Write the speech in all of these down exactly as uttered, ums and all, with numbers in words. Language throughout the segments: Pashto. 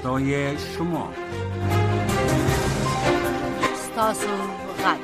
صدای شما. ستاسو غږ.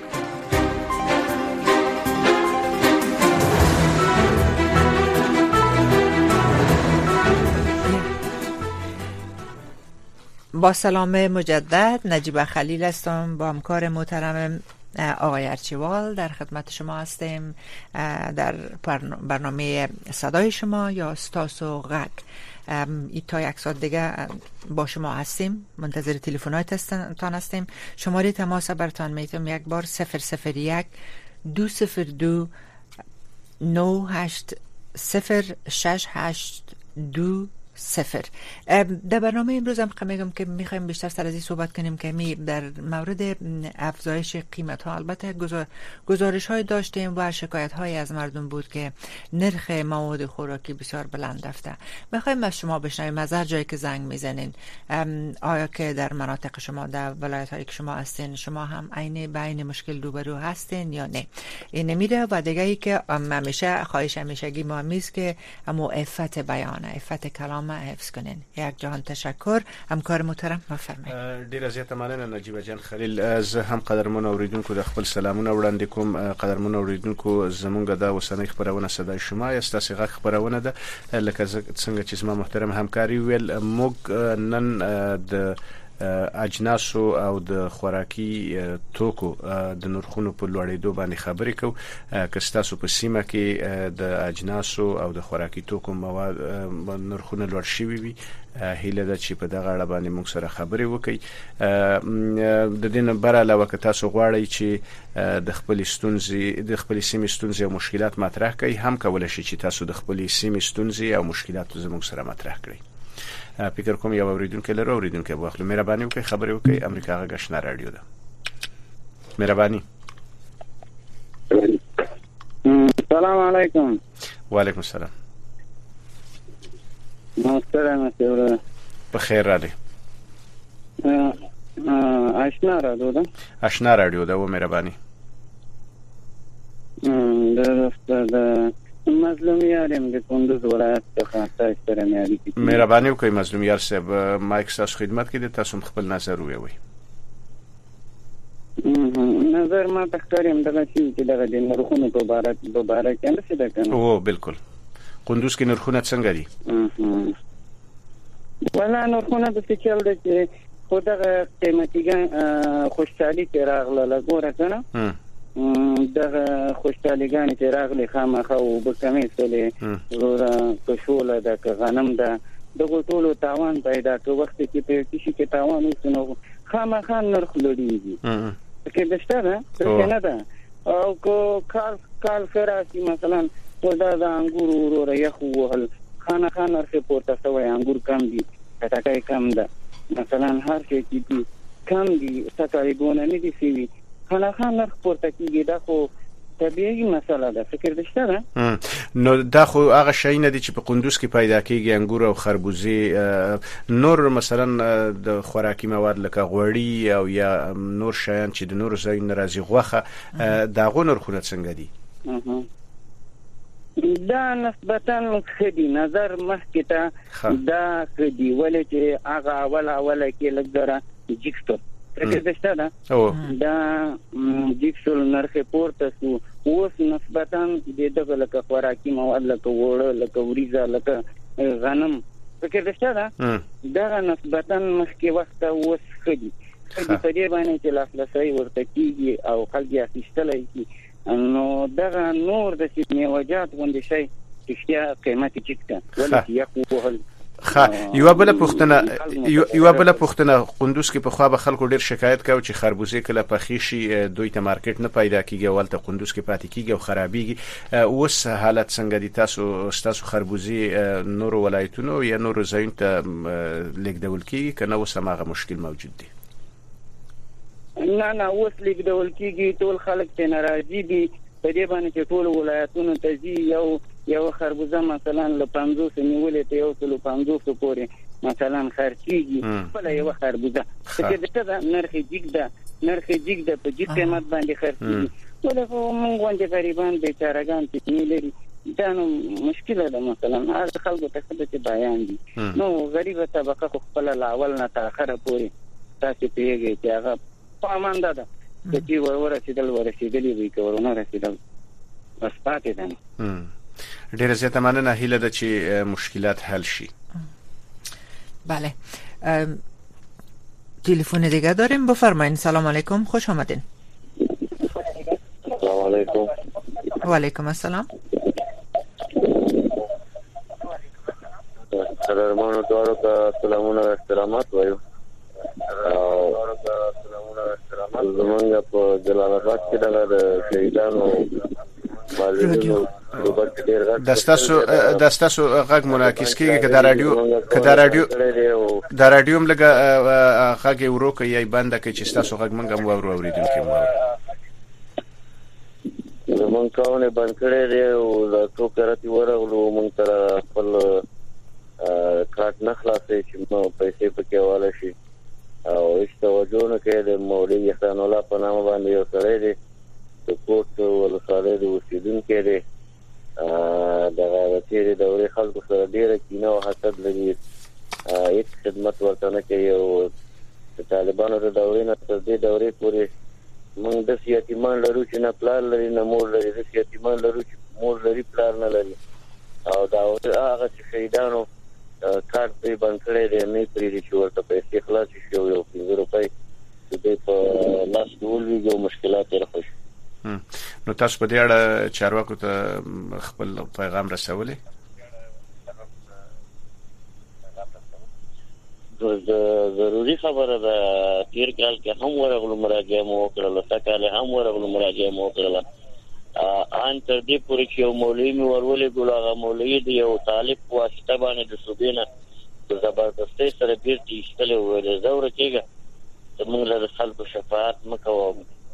با سلام مجدد، نجیبه خلیل هستم با همکار محترم آقای ارچیوال در خدمت شما هستیم در برنامه صدای شما یا ستاسو غږ. ای تا یک ساعت دیگه با شما هستیم، منتظر تلفن‌هایتان هستیم. شماره تماس برتان میتونم یک بار صفر صفر یک دو صفر دو نه هشت صفر شش هشت دو صفر. در برنامه امروز هم میگم که میخوایم بیشتر سر از این صحبت کنیم که می در مورد افزایش قیمت ها البته گزارش های داشتیم و شکایت های از مردم بود که نرخ مواد خوراکی بسیار بلند رفته. میخوایم از شما بشنویم از هر جایی که زنگ میزنین، آیا که در مناطق شما در ولایت هایی که شما هستین شما هم عین به عین مشکل روبرو هستین یا نه. این نمیره و دیگه ای که همیشه خواهش همیشگی ما میست که اما عفت بیان، عفت کلام حفظ کنین. یک جهان تشکر. همکار محترم بفرمایید. ډیر زیاته مننه نجیبه جان خلیل. زه هم قدرمن اوریدونکو د خپل سلامونه وړاندې کوم. قدرمن اوریدونکو زمونږ د اوسنۍ خبرونه صدای شما یا ستاسو غږ خبرونه ده. لکه څنګه چې زما محترم همکاري ویل، موږ نن د اجناسو او د خوراکي توکو د نرخونو په لوړېدو باندې خبرې کوو. که ستاسو په سیمه کې د اجناسو او د خوراکي توکو مواد نرخونه لوړ شوي وي، هیله ده چې په دغه اړه باندې موږ سره خبرې وکړي. د دې نه بر علاوه که تاسو غواړئ چې د خپل ستونزې د خپل سیمې ستونزې او مشکلات مطرح کړئ، هم کولای شئ چې تاسو د خپل سیمې ستونزې او مشکلات زموږ سره مطرح کړئ. فکر کوم یو اوریدونکو لرو اوریدونکو واخلو. مهرباني وکړئ خبرې وکړئ. امریکا غږ آشنا رادیو ده. مهرباني. السلام علیکم. وعلیکم السلام. محترم سیوره بخیر رالی. آشنا رادیو ده. آشنا رادیو ده و مهرباني. درست ده. مظلومیارم د کندوز ولایت څخه تاسو سره مې اړیکې. مهرباني وکړئ مظلومیار صاحب، مایک تاسو خدمت کې دي، تاسو خپل نظر ووایئ. نظر ما تخکاریم دغه چې دغه د نرخونو په اړه په اړه کې څه ده کنه. او بالکل. کندوز کې نرخونه څنګه دي؟ ولا نرخونه د څه چل دي چې خو دغه قیمتي خوشحالي کې راغله لګوره کنه. دغه خوشحاليګانې چې راغلي خامخا او به کمې سولې زوره کشوله ده که غنم ده دغه ټولو تاوان پیدا که وخت کې په کشي کې تاوان وسنو خامخا نرخ لوړیږي. کې دشته ده څه نه ده. او کو کال کال فراسي مثلا ولدا د انګور وروره یخ وهل خامخا نرخ پورته شوی، انګور کم دي، کټکای کم ده، مثلا هر شي کې کم دي، تقریبا نه دي سوي خلا خان نرخ پورته کیږي. دا خو طبيعي مسله ده. فکر دشته ده. نو دا خو هغه شی نه دي چې په کندوز کې پیدا کیږي، انګور او خربوزه، نور مثلا د خوراکي مواد لکه غوړي او یا نور شیان چې د نور ځای ناراضي غوخه، دا غو نرخونه څنګه دي؟ دا نسبتا خدي نظر مخکته دا خدي ولې چې هغه اول اول کې لګره جیکټو فکر دشته ده. دا جیکسول نرخ پورته سو اوس نسبتا د دغه لکه خوراکي مواد لکه وړه لکه وریزه لکه غنم فکر دشته ده. دا نسبتا مخکې وخت اوس خدي خدي په دې باندې چې لاسلسي ورته کیږي او خلک یې اخیستلای کی. نو دا نور د سیمه وجات غونډې شي چې قیمتي چیکته ولې یقوه خا یو بل پختنه یو بل پختنه قندوز کې په خوا به خلکو ډیر شکایت کاوه چې خربوزه کله پخې شي دوی ته مارکیټ نه پیدا کیږي، ولته قندوز کې پاتې کیږي او خرابېږي. اوس حالت څنګه دي؟ تاسو تاسو خربوزه نور ولایتونو یا نور ځایونو ته لیکدول کیږي کنه اوس هم هغه مشکل موجود دی؟ نه نه اوس لیکدول کیږي، ټول خلک ته ناراضي دي په دې باندې چې ټول ولایتونو ته ځي. یو یو خربوزه مثلا ل پنځوس نیولې ته یو سل پنځوس پورې مثلا خرچيږي. بل یو خربوزه چې دغه نرخ جګ ده نرخ جګ ده په جګ قیمت باندې خرچيږي. ولې خو موږ باندې غریبان بیچارهګان چې نه لري دا نو مشکله ده. مثلا هغه خلکو ته څه چې بیان دي نو غریبه طبقه خو خپل لاول نه تر اخره پورې تاسو پیږي چې هغه پامانده ده چې ور ورسېدل ورسېدلی وي که ورونه رسېدل بس پاتې ده. ډیره زیاته مننه. هیله ده چې مشکلات حل شي. بله تلفن دیگه داریم، بفرمایید. سلام علیکم، خوش آمدین. سلام علیکم. و علیکم السلام. قدرمنو دوارو ته سلامونه او احترامات وایو. زمونږ په جلال آباد کې د شهیدانو د ستاسو د ستاسو غږ منعکس کیږي که د رادیو که د رادیو د رادیو لګه غږ ورو کوي یا بند کړئ چې ستاسو غږ موږ هم واورو اوریدونکي مو زمونږ کاونه بند کړی دی او د ټوکې راته ورغلو موږ تر خپل کارت نه خلاصې چې نو پیسې پکې واله شي او هیڅ توجه نه کوي. د مولوي احسان الله په نامه باندې یو سړی دی د کوټ ولسوالۍ د اوسېدونکی دی. دغه تېرې دورې خلکو سره ډېره کینه او حسد لري، هیڅ خدمت ورته نه کوي او د طالبانو د دورې نه تر دې دورې پورې موږ داسې یتیمان لرو چې نه پلار لري نه مور لري، داسې یتیمان لرو چې مور لري پلار نه لري. او دا هغه چې شهیدانو کارت دوی بند کړی دی نه پرېږدي چې ورته پیسې خلاصې شي او یو پنځه روپۍ چې دوی په لاس کې ولوېږي او مشکلات یې رخه شي. نو تاسو په دې اړه چارواکو ته خپل پیغام رسولی؟ ضروري خبره ده. تیر کال کې هم ورغلو مراجعه مو وکړله، سږکال هم ورغلو مراجعه مو وکړله. ان تر دې پورې چې یو مولوي مې ورولېږلو، هغه مولوي د یو طالب په واسطه باندې د صوبې نه په زبردستۍ سره بیرته ایستلی وویل زه ورکېږه زموږ له خلکو شفاعت مه کوه.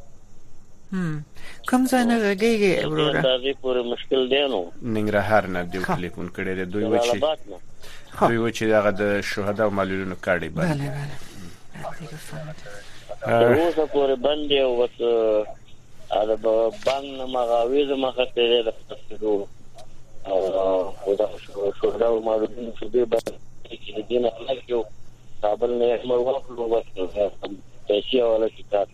کوم ځای نه غږېږي وروره؟ اندازې پورې مشکل دی. نو ننګرهار نه دوی ټلیفون کړی دی. دوی وایي چې دوی وایي چې هغه د شهدا او معلولینو کارډ یې بند. بله بله تر اوسه پورې بند دی او بس دا بانک نه مغاویز مخته دی د فسدو او خدا شهدا او معلولینو صوبې باندې چې د دې نه خلاص یو کابل نه امر واخلو بس پیسې والا شکایت.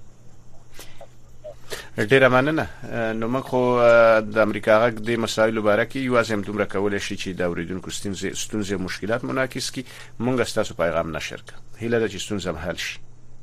ډیره مننه. نو موږ خو د امریکا غږ د مسایلو باره کې یوازې همدومره کولی شي چې د اورېدونکو ستونزې او مشکلات منعکس کړي. موږ ستاسو پیغام نشر کړو. هیله ده چې ستونزه هم حل شي.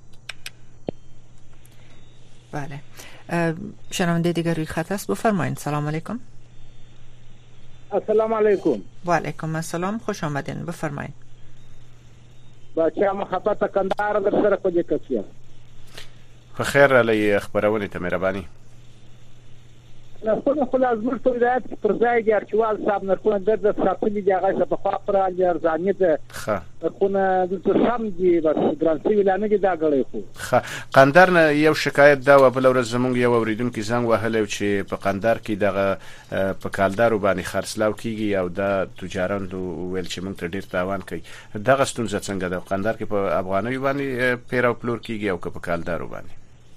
بله شنونده دیگر روی خط است، بفرمایید. سلام علیکم. السلام علیکم. و علیکم السلام، خوش آمدین، بفرمایید. بچه محبت کندهار در سره کو دې کسیا په خیر علی خبرونه ته مهرباني. نرخونه خو لازم ټول رعایت پر ځای دي. ارچوال صاحب نرخونه د د ساتلي دي، هغه څه په خوا پر ارزانه ده. ښه نرخونه د سم دي، بس ګرانسي ویلانه دي دا غړي خو. ښه قندار نه یو شکایت دا و بل ورځ زمونږ یو اوریدونکو زنګ وهلو چې په قندار کې دغه په کالدارو باندې خرڅلاو کیږي او د تجاران ویل چې موږ ته ډیر تاوان کوي. دغه ستونزه څنګه ده؟ قندار کې په افغاني باندې پیرو پلور کیږي او په کالدارو باندې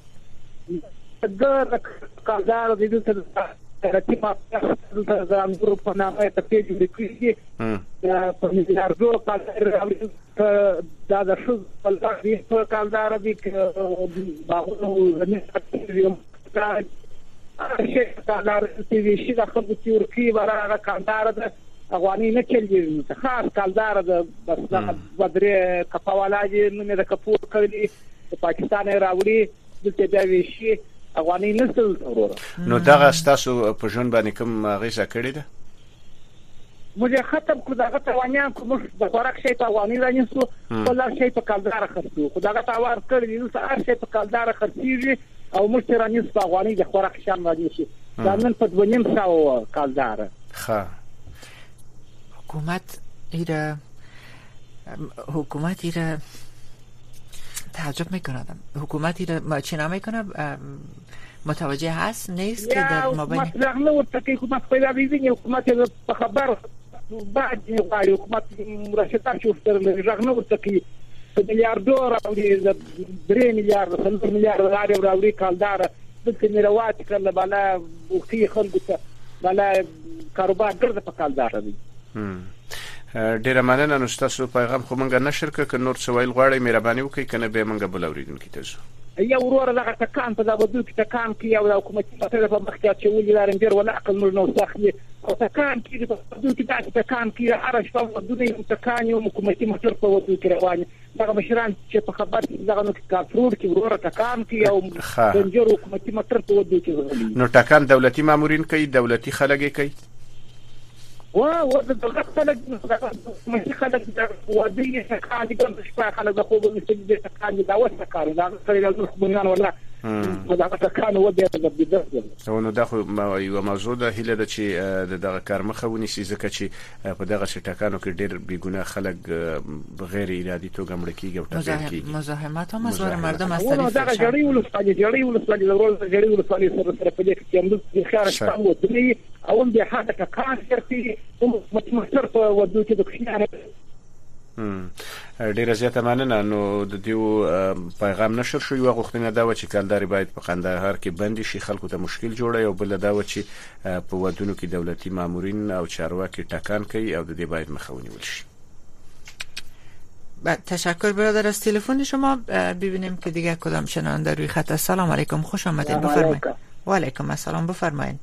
د کالدار د دې سره چې ما د زنګورو په نامه ته پیږي لیکي په میلیارډو کالدار دا د شو په لارې په کالدار دي باغونو نه ستاسو هغه کالدار چې شي د خپل ترکی ورغه کالدار د افغاني نه چلوي خاص کالدار د بس د بدرې کپاولاجي نه د کپور کړی په پاکستان راوړي دلته بیا وشي افغاني نسل وروره. نو دغه ستاسو په ژوند باندې کوم غیزه کړی ده؟ موږ ختم کړو دغه توانیان کوم د خوراک شي په افغاني رانیسو بل شي په کالدار خرڅو خو دغه تاوار کړی نو هر شي په کالدار خرڅيږي او موږ رانیس په افغاني د خوراک شام رانیسو دا نن په دونیم ساو کالدار. ښه حکومت ایره حکومت ایره تعجب میکنم. حکومتی را چی نمیکنه متوجه هست نیست که در مابین حکومت رغنه ورته که حکومت پیدا بیدین حکومت په خبر بعد غواړي حکومت مرشدات شو تر رغنه ورته که میلیارډ راوړي درې میلیارډ څلور میلیارډ راوړي کالدار د سینروات کله بالا وختي خلکو ته بل کاروبار ګرځه په کالدار دی. ډیره مننه. نو تاسو پیغام خو مونږ نشر ک نور څه ویل غواړئ مهرباني وکړئ کنه به مونږ بل اوریدونکو ته ځو. یو ورور دغه تکان په دغه ودو کې تکان کې یو حکومتي مسله په مخ کې چې ولې لارم ډیر ولا عقل نور نو ساخلي او تکان کې په ودو کې دغه تکان کې هر شپه ودو نه تکان یو حکومتي مسله په ودو کې روان دغه مشران چې په خبر دغه نو کافرور کې ورور تکان کې یو دنجر حکومتي مسله په ودو کې غوړي. نو تکان دولتي مامورین کوي دولتي خلک کوي و و د دغه خلک مې خلک د ودی تکان دي کوم شپه خلک د خوب مستند تکان دي دا وسه کار دا سره له بنیان ولا دا تکان ودی د بدرځ. نو دا خو یو موضوع ده هله د چې دغه کار مخه ونیسي ځکه چې په دغه شټکانو کې ډېر بیګناه خلک بغیر ارادي توګه مړ کیږي او ټاکل کیږي. مزاحمت هم از مردم است. نو دا جړی ولسوالي جړی ولسوالي د ورځ جړی ولسوالي سره سره په دې کې موږ د خار شپه ودی او د هغه تکان شرطي کوم متمثل په ودو کې د خیانه. ډیره زیاته مننه. نو د دیو پیغام نشر شو. یو غوښتنه دا و چې کلداري باید په قندهار کې بند شي خلکو ته مشکل جوړي او بل دا و چې په ودونو کې دولتي مامورین او چارواکي ټکان کوي او د دې باید مخه ونیول شي. با تشکر برادر از تلفن شما. ببینیم که دیگه کدام شنونده روی خط. السلام علیکم خوش آمدید بفرمایید. و علیکم السلام بفرمایید.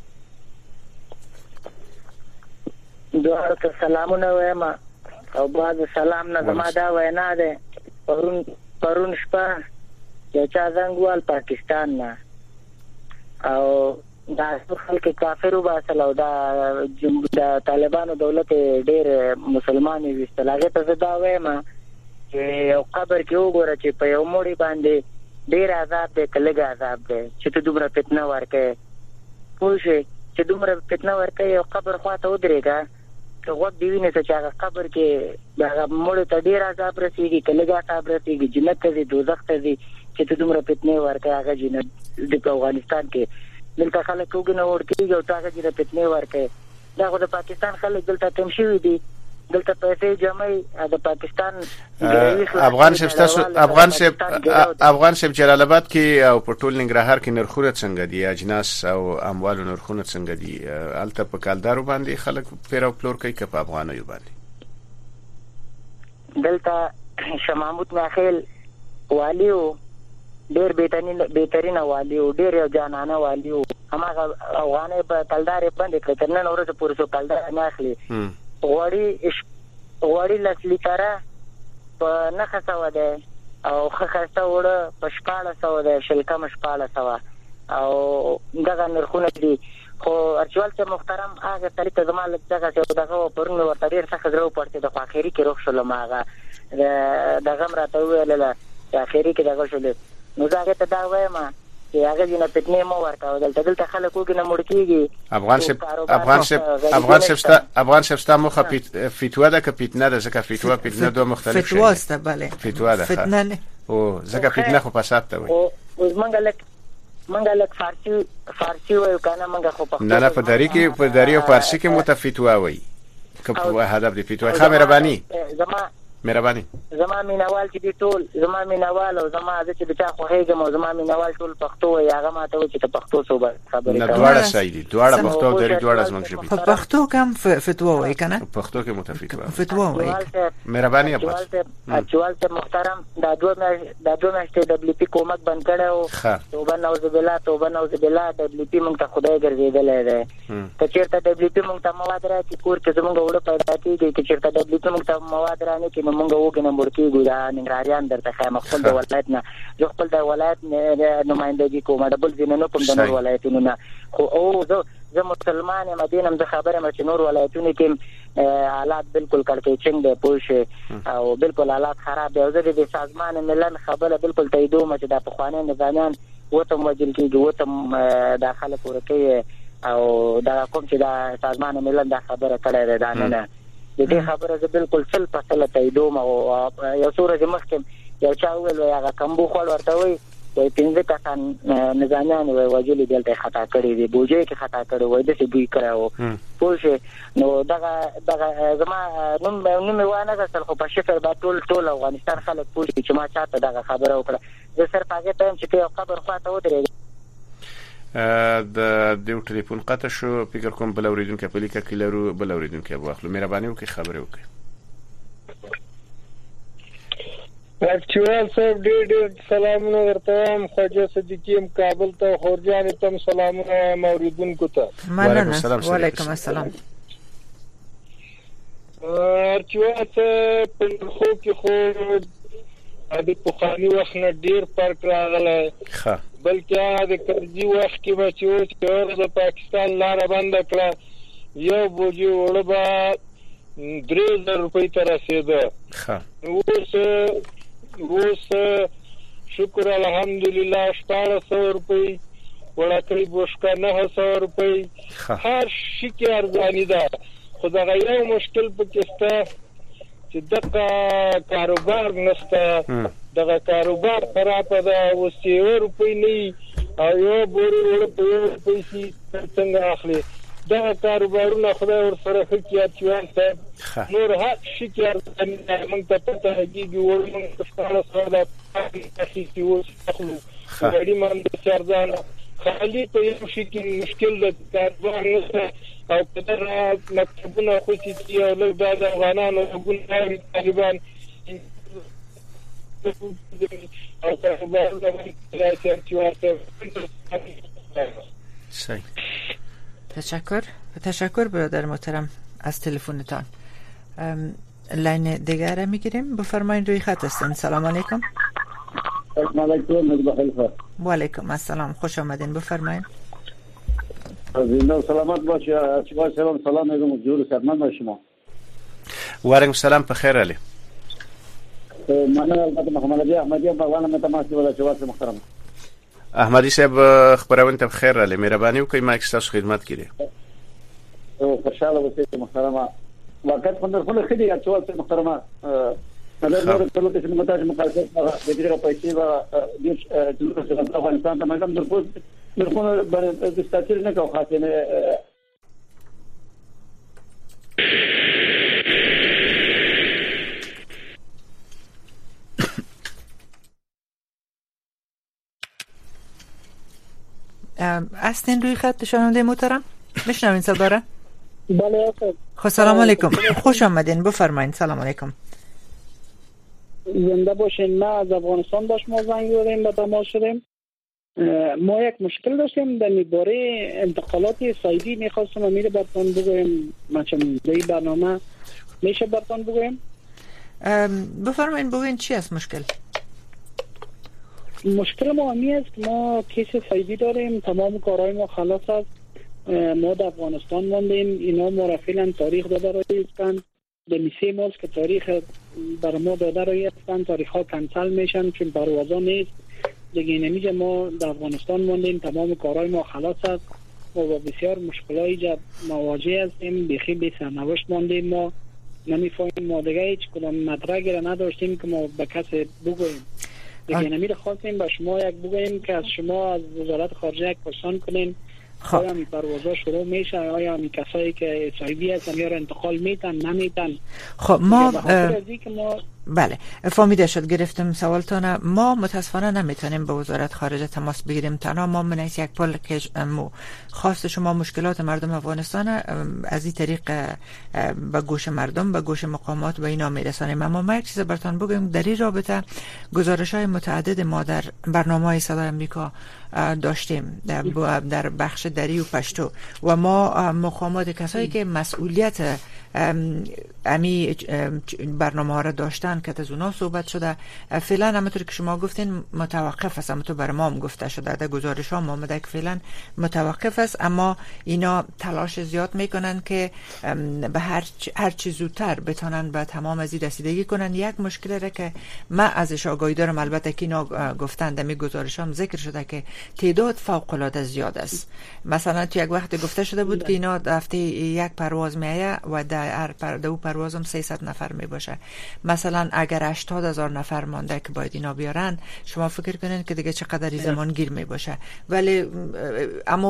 دوه سلامونه وایم او بعد سلام نه زما دا وینا ده پرون پرون شپه یو چا زنګوال پاکستان نه او دا خلک کافرو باسل او دا د طالبانو دولت ډېر مسلمانې وستل. هغه ته دا وایم چې یو قبر کې وګوره چې په یو موړي باندې ډېر عذاب دی کلګ عذاب دی چې ته دومره فتنه ورکې پوه شې چې دومره فتنه ورکې یو قبر خواته ودرېږه که وخت دی وینې چې هغه قبر کې هغه مړ ته ډیر عذاب رسیږي کله عذاب رسیږي جنت ته دوزخ ته دي چې ته دومره فتنه ورکې هغه جنت د افغانستان کې دلته خلک وګنه ورکېږي او هغه جنت فتنه ورکې دا خو د پاکستان خلک دلته تم شوي دي دلته پیسې جمعي د پاکستان افغان شپ تاسو افغان شپ افغان شپ جلال آباد کې او په ټول ننګرهار کې نرخونه څنګه دي اجناس او اموال نرخونه څنګه دي الته په کالدارو باندې خلک پیرو پلور کوي که په افغانیو باندې دلته شماموت ناخیل والیو ډېر بهترین بهترین والیو ډېر یو جانانه والیو هغه افغاني په کالدار باندې کتر نن ورته پورې سو کالدار نه اخلي غوړی غوړی لسلی کاره په نخه سو ده او خخسته وړه په شپاله سو ده شلکه مشپاله سو او دغه نرخونه دي خو ارچوال ته محترم هغه طریقه زمال دغه څه دغه پرونه ورته ډیر څه خبرو پړته د اخیری کې روښ شول ماغه دغه راته ویل د اخیری کې دغه شول نو دا ته دا وایم چې هغه جنا پټنې مو ورکاو دلته دلته خلک وګنه مړ کیږي. افغان شپ افغان شپ افغان شپ افغان شپ ستا مخه فتوا ده که فتنه ده ځکه فتوا فتنه دوه مختلف شي. فتوا است بله فتوا ده فتنه نه او ځکه فتنه خو فساد ته وي. او منګه لک منګه لک فارسی فارسی وای کنه منګه خو په نه نه په دری کې په دری او فارسی کې متفتوا وای که په هدف دی فتوا خبره بانی زما مهرباني زما مینوال چې دی ټول زما مینوال او زما د چې د چا خو هیګم او زما مینوال ټول پښتو وي هغه ماته و چې ته پښتو صوبه خبرې نه دواړه صحیح دي دواړه پښتو او دري دواړه زموږ ژبه په پښتو کم فتوا وای کنه پښتو کې متفتوا فتوا وای مهرباني اباس اچوال ته محترم دا دوه دا دوه مشته دبليو پی کومک بند کړو توبه نوز بالله توبه نوز بالله دبليو پی مونږ ته خدای ګرځیدل دی ته چیرته دبليو پی مونږ ته مواد راځي کور کې زمونږ وړه پیدا کیږي چې چیرته دبليو پی مونږ ته مواد رانه کې مونږ وګنه مرکی ګورا ننګرهاریان درته خامخ خپل د ولایت نه جو خپل د ولایت نمائندګي کومه ډبل زیننو کوم د نور ولایتونو نه خو او زه زه مسلمان یم دینم د خبره مې چې نور ولایتونو کې حالات بالکل کړکېچنګ دی پوه او بالکل حالات خراب دی او زه د سازمان ملل خبره بالکل تاییدوم چې د پخوانی نظامیان وته مجل کې وته داخله ورکه او دا کوم چې د سازمان ملل د خبره کړه ده نه د دې خبره زه بالکل سل په سل تاییدوم او یو څو ورځې مخکې یو چا ویل هغه کمبو خپل ورته وي چې پنځه کسان نظامیان وي وجلي دلته خطا کړی دی بوجي کې خطا کړی وای د څه بوی کړو پوه نو دغه دغه زما نوم نوم وانه غسل خو په شفر با ټول ټول افغانستان خلک پوه چې ما چاته دغه خبره وکړه زه صرف هغه ټایم چې یو خبر خواته ودرېږم د دیو ټلیفون قطع شو. فکر کوم بل اوریدونکو په لیکه کې لرو، بل اوریدونکو واخلو. مهرباني وکړئ خبرې وکړئ. اکچوال صاحب ډېر ډېر سلامونه درته وایم. خواجه صدیقي ام کابل ته، خورجانې ته هم سلامونه وایم اوریدونکو ته. مننه. وعلیکم السلام. اکچوال صاحب په نرخو کې خو د پخواني وخت نه ډېر فرق راغلی، بلکې هغه د کرزي وخت کې به چې اوس چې د پاکستان لاره بنده کړه یو بوجي اوړه به درې زره روپۍ ته رسېده. اوس اوس شکر الحمدلله شپاړس سوه روپۍ، وړکۍ بوشکه نهه سوه روپۍ، هر شي کې ارزاني ده. خو دغه یو مشکل پکې شته چې دغه کاروبار نشته، دغه کاروبار خرابه ده. اوس چې یوه روپۍ نه وي او یوه بورې اوړه په یوه روپۍ شي څنګه اخلي؟ دغه کاروبارونه خدای ورسره ښه کړي اچوان صاحب. نور هر شي کې ارزاني ده. موږ ته پته لګېږي اوړه موږ په شپاړس سوه ده اخیستي، اوس اخلو ګاډي م همداسې ارزانه. خالي په یو شي کې مشکل ده، کاروبار نشته او په دغه مکتبونه خوشي کړي او لږ دا د افغانانو غږونه اوري طالبان او کاروبارونه باید اچوان صاحب. صحیح. تشکر تشکر برادر محترم از تلفنتان. لاین دیگر میگیریم. بفرمایید روی خط هستین. سلام علیکم. سلام علیکم. و علیکم السلام. خوش آمدین. بفرمایید. زنده سلامت باشه. اچوان سلام سلام میگم جور سلامت باشه شما. و علیکم السلام. بخیر علی. من البته محمد علی احمدی بغلان متماسک ولا اچوان محترم. احمدی صاحب خبرونه ته بخیر علی. مهرباني وکړئ ما تاسو خدمت کړي. او خوشاله اوسئ محترمه. وقت خندر خل خدي اچوان محترمه. نظر نور ټول څه متاج مقایسه د دې پیسې و د افغانستان ته مګم درپوس درخونه د ستاتیر نه کوي خاصه نه. هستین روی خط شنونده محترم؟ میشنوین صدا را؟ بله. خب سلام علیکم. خوش آمدین. بفرمایید. سلام علیکم. زنده باشین. ما از افغانستان با شما زنگ زدیم به تماس شدیم. ما یک مشکل داشتیم در باره انتقالات سایدی. میخواستم امیر برتان بگویم مثلا در برنامه میشه برتان بگویم؟ بفرمایید بگوین چی است مشکل؟ مشکل ما همی است که ما کیس سایدی داریم، تمام کارهای ما خلاص است. ما در افغانستان موندیم، اینا ما را فعلا تاریخ داده رایی هستند. به سه ماه که تاریخ بر ما داده رایی هستند، تاریخ ها کنسل میشن چون پروازا نیست دیگه. نمیشه ما در افغانستان موندیم، تمام کارهای ما خلاص است و با بسیار مشکلایی مواجه هستیم. بخی به سرنوشت موندیم. ما نمیفهمیم، ما دیگه هیچ کدام مدرکی را نداشتیم که ما به کسی بگوییم. دیگه نمیره خواستیم به شما یک بگوییم که از شما از وزارت خارجه یک پرسان کنین. خب آیا می پروازها شروع میشه؟ آیا می کسایی که صاحبی هستن یا انتقال میتن نمیتن؟ خب ما, ما بله فهمیده شد. گرفتم سوالتون. ما متاسفانه نمیتونیم به وزارت خارجه تماس بگیریم. تنها ما من یک پل که خواست شما مشکلات مردم افغانستان از این طریق به گوش مردم، به گوش مقامات و اینا میرسانیم. اما ما یک چیز براتون بگم. در این رابطه گزارش های متعدد ما در برنامه صدای امریکا داشتیم در بخش دری و پشتو و ما مقامات کسایی که مسئولیت امی برنامه ها را داشتن که از اونا صحبت شده. فعلا همونطور که شما گفتین متوقف است. همونطور بر ما هم گفته شده در گزارش ها ما آمده که فعلا متوقف است. اما اینا تلاش زیاد میکنن که به هر هر چیز زودتر بتونن به تمام از این رسیدگی کنن. یک مشکلی را که من ازش آگاهی دارم، البته که اینا گفتن در می گزارش هم ذکر شده که تعداد فوق العاده زیاد است. مثلا تو یک وقت گفته شده بود که اینا هفته یک پرواز میایه و در هر پر دو پرواز هم سیصد نفر می باشه. مثلا اگر هشتاد هزار نفر مانده که باید اینا بیارن، شما فکر کنین که دیگه چقدر زمان گیر می باشه. ولی اما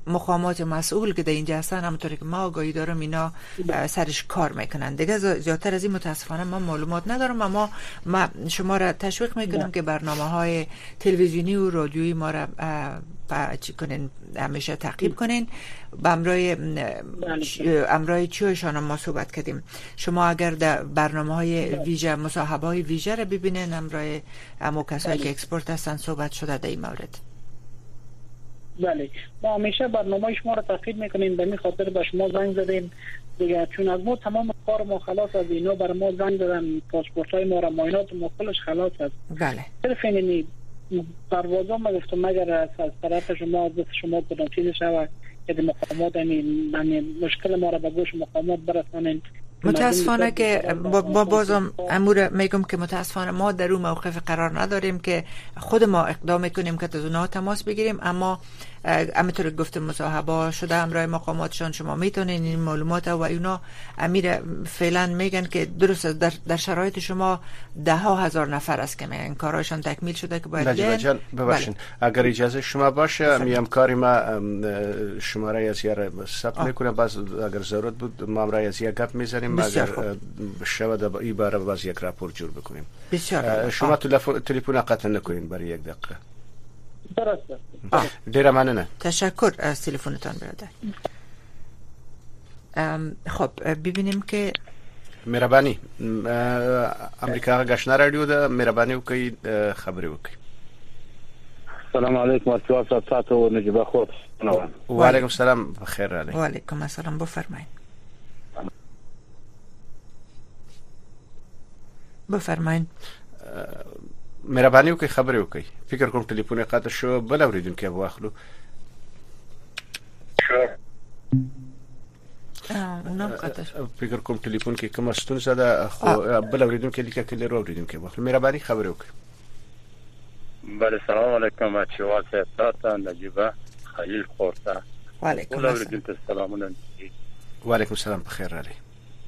مقامات مسئول که در اینجا هستن همونطوری که ما آگاهی دارم اینا سرش کار میکنن دیگه. زیادتر از این متاسفانه من معلومات ندارم، اما ما شما را تشویق میکنم که برنامه های تلویزیونی و رادیویی ما را چی کنین همیشه تعقیب کنین. با امرای امرای چیشان ما صحبت کردیم. شما اگر در برنامه های ویژه مصاحبه های ویژه را ببینین امرای امو کسایی که اکسپورت هستن صحبت شده در این مورد. بله ما همیشه برنامه شما را تعقیب میکنیم، به این خاطر به شما زنگ زدیم دیگه، چون از ما تمام کار ما خلاص از اینا بر ما زنگ دادن، پاسپورت های ما را معاینات ما کلش خلاص است. بله صرف اینی پروازا ما گفتم مگر از طرف شما از شما بدون چیز شود که مقامات یعنی مشکل ما را به گوش مقامات برسانند. متاسفانه که با بازم امور میگم که متاسفانه ما در اون موقف قرار نداریم که خود ما اقدام میکنیم که از اونها تماس بگیریم، اما همینطور که گفتم مصاحبه شده همراه مقاماتشان شما میتونین این معلومات و اینا امیر فعلا میگن که درست در, در شرایط شما ده ها هزار نفر است که میگن کاراشان تکمیل شده که باید نجیبه جان ببخشید بله. اگر اجازه شما باشه میم کاری ما شماره از یار ثبت میکنم، باز اگر ضرورت بود ما امرای از یک گپ میزنیم، اگر شود این باره باز یک راپور جور بکنیم. بسیار شما تلفن قطع نکنین برای یک دقیقه. درسته. دیره مننه. تشکر از تلفنتان برادر. خب ببینیم که مهربانی امریکا گشنه رادیو ده مهربانی وکي خبري وکي. السلام علیکم ورحمت الله وبرکاته. نجیب خود. و علیکم السلام بخیر علی. و علیکم السلام بفرمایید. بفرمایید. مهرباني وکي خبري وکي. فکر کوم ټلیفون قطع شو، بل اوریدونکو به واخلو. اونم قطع شو. فکر کوم ټلیفون کې کوم ستونزه ده، خو بل اوریدونکو لیکه کلی رو اوریدونکو به واخلو. مهرباني خبري وکي. بله سلام علیکم اچوال صاحب، نجیبه خلیل خورتا. و علیکم السلام. و علیکم السلام بخیر علی.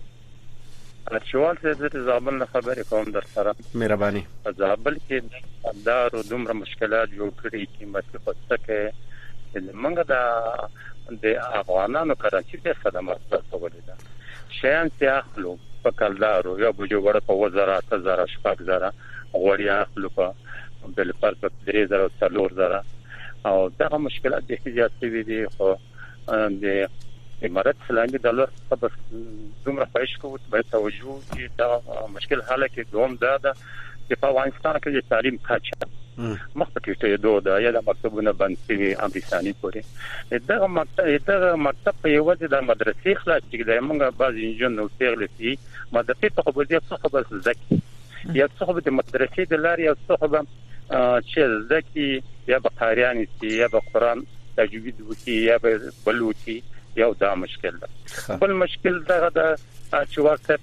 اچوال صاحب زه زابل نه خبرې کوم در سره. مهرباني. زابل کې دا دومره مشکلات جوړ کړي چې مته پڅه کې موږ دا د افغانانو کراچي ته صدمات ورسولې ده. شیان ته اخلو په کلدارو یا بوجوړه په وزارت زره شپږ زره غوړی اخلو په بل پر په درې زره څلور زره او دا مشکلات د احتیاجات دي. خو د امارات اسلامي دولت په دومره پېښ کوي به توجه چې دا مشکل حاله کې دوم دا ده چې په افغانستان کې د تعلیم کچه مخکې ته دوه دا یا د مکتبونو باندې امریکایي پورې دا مکتب دا مکتب په یو ځای د مدرسې خلاص چې د موږ بعض انجنونو پیغلې دي مدرسې ته خو دې څه خبر زکه یا څه خبر د مدرسې د لارې یا څه خبر چې زکه یا بقاریان سي یا قرآن تجوید وکي یا بلوچي یو دا مشکل ده. بل مشکل دا ده چې ورته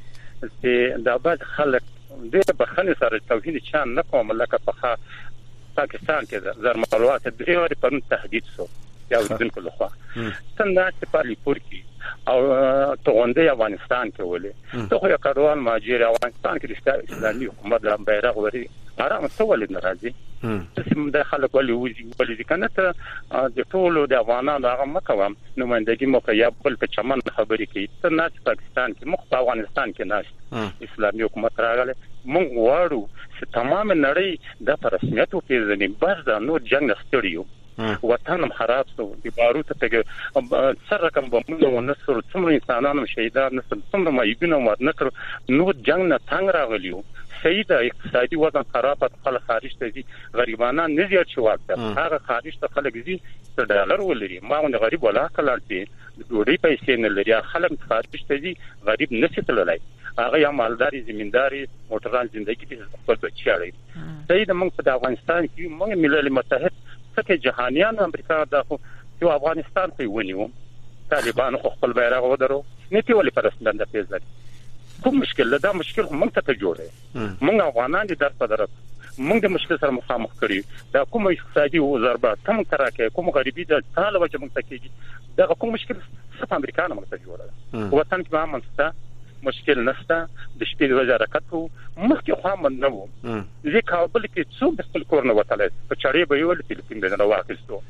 چې د بعض خلک د بخښنې سره توهین چان نه کوم لکه په پاکستان کې زرمالوات د ډیوري په تهدید سو یا ودن کله خو څنګه چې په لیپور کې او توغندې افغانستان کې ولې ته خو یو کاروان ماجر افغانستان کې د اسلامي حکومت د بیرغ وري آرام څولې ناراضي چې د خلک ولې وځي ولې کنه ته د ټولو د افغانانو هغه مکوام نمائندګي مو کوي بل په چمن خبرې کوي ته نه پاکستان کې مخ په افغانستان کې ناش اسلامي حکومت راغله مونږ وړو چې تمام نړۍ د رسمیت په پیژنې بس دا نور جنگ نستړیو وطن خراب شو د باروت ته سره کوم بمونه ونصر څومره انسانانو شهیدان نسل څومره مایګونه ورنکړو نو جنگ نه څنګه راغلیو شهید اقتصادي وضع خراب خلک خارج ته دي غریبانه نه زیات شو هغه خارج ته خلک دي د ډالر ولري ما غو غریب ولا کلر دي ډوډۍ پیسې نه لري خلک خارج ته دي غریب نشي تللای هغه یا مالداري زمینداري موټران ژوندۍ کې خپل بچی اړي سید موږ په افغانستان کې موږ ملل متحد څخه جهانيان امریکا د یو افغانستان په ونیو طالبان خپل بیرغ ودرو نتی ولې پرستند پیژل کوم مشکل دا مشکل موږ ته جوړه موږ افغانان دي در په درک موږ د مشکل سره مخامخ کړی دا کوم اقتصادي او ضربات تم تراکه کوم غریبي د حاله وجه موږ ته کېږي دا کوم مشکل څه امریکانو موږ ته جوړه وطن کې ما منستا مشکل نشته د شپې د وزارت کو مخکې خو هم نه وو زه کابل کې څو د خپل کور نه وتلای په چړې به یو فلپین نه راوخیستو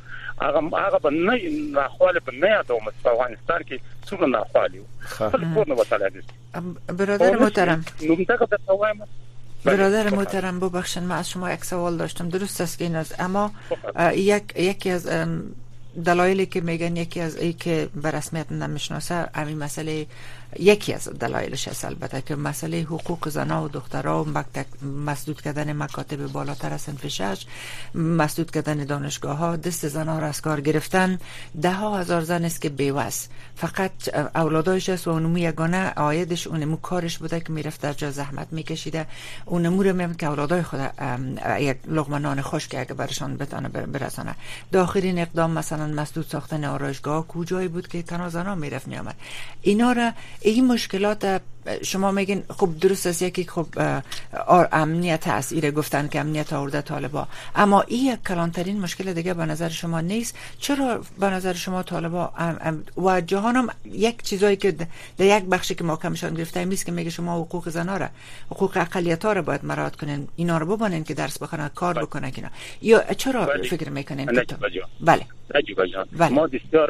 هغه هغه باندې نه خپل باندې یادو په افغانستان کې څومره نه خپل خپل کورنه وساله دي. برادر محترم نو متأکد هستم برادر محترم ببخشید من از شما یک سوال داشتم. درست است که این است، اما یک یکی از دلایلی که میگن یکی از ای که به رسمیت نمیشناسه همین مسئله، یکی از دلایلش است البته که مسئله حقوق زنان و دخترها و مسدود کردن مکاتب بالاتر از صنف شش، مسدود کردن دانشگاه ها، دست زنان را از کار گرفتن. ده ها هزار زن است که بیوس، فقط اولادایش است و اونمو یگانه عایدش اونمو کارش بوده که میرفت در جا زحمت میکشیده، اونمو رو میگم که اولادای خود یک لقمه نان خشک اگه برشان بتونه برسانه. داخلین اقدام مثلا مسدود ساختن آرایشگاه کجایی بود که تنها زنان میرفت میامد. اینا را این مشکلات شما میگین خب درست است، یکی خب امنیت هست، ایره گفتن که امنیت آورده طالبا، اما این یک کلانترین مشکل دیگه به نظر شما نیست؟ چرا به نظر شما طالبا و جهان هم یک چیزایی که در یک بخشی که محکمشان گرفته میست که میگه شما حقوق زنا را، حقوق اقلیت ها را باید مراعات کنین، اینا رو ببینین که درس بخونن، کار بکنن اینا. یا چرا بله. فکر میکنین بله. که بله عجیبه جان بله. ما بسیار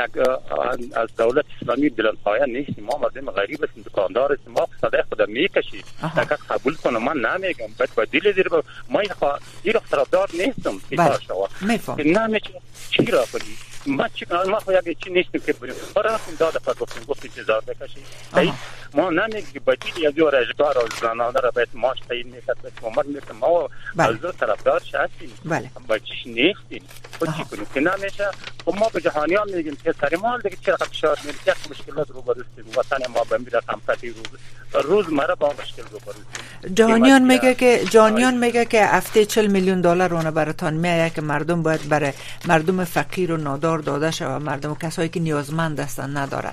از دولت اسلامی دلنپایه نیستیم، ما مردم غریب هستیم، دکاندار هستیم، ما صدای خود میکشیم اگر قبول کنه من نمیگم باید بدیل دیر با ما این طرفدار نیستم بله میفهم نمیشه چی را کنی ما چی ما خو یک چی نیستیم که بریم رفتیم داده پس گفتیم گفتیم چیزا بکشیم ما نمیگیم بدیل یا جو رجگار و زنانه را باید ماش تعیین میکرد ما مرد میکنم ما از دو طرفدار هستیم بله بچیش نیستیم خود چی کنیم که نمیشه و ما به جهانیان میگیم که سریمال دیگه چرا فشار میاد یک مشکلات رو برستیم وطن ما به میره کمپتی روز روز مرا با مشکل رو برستیم. جهانیان میگه که جهانیان میگه که هفته چهل میلیون دلار اون براتون میایه که مردم باید برای مردم فقیر و نادار داده شود، مردم و کسایی که نیازمند هستن ندارن.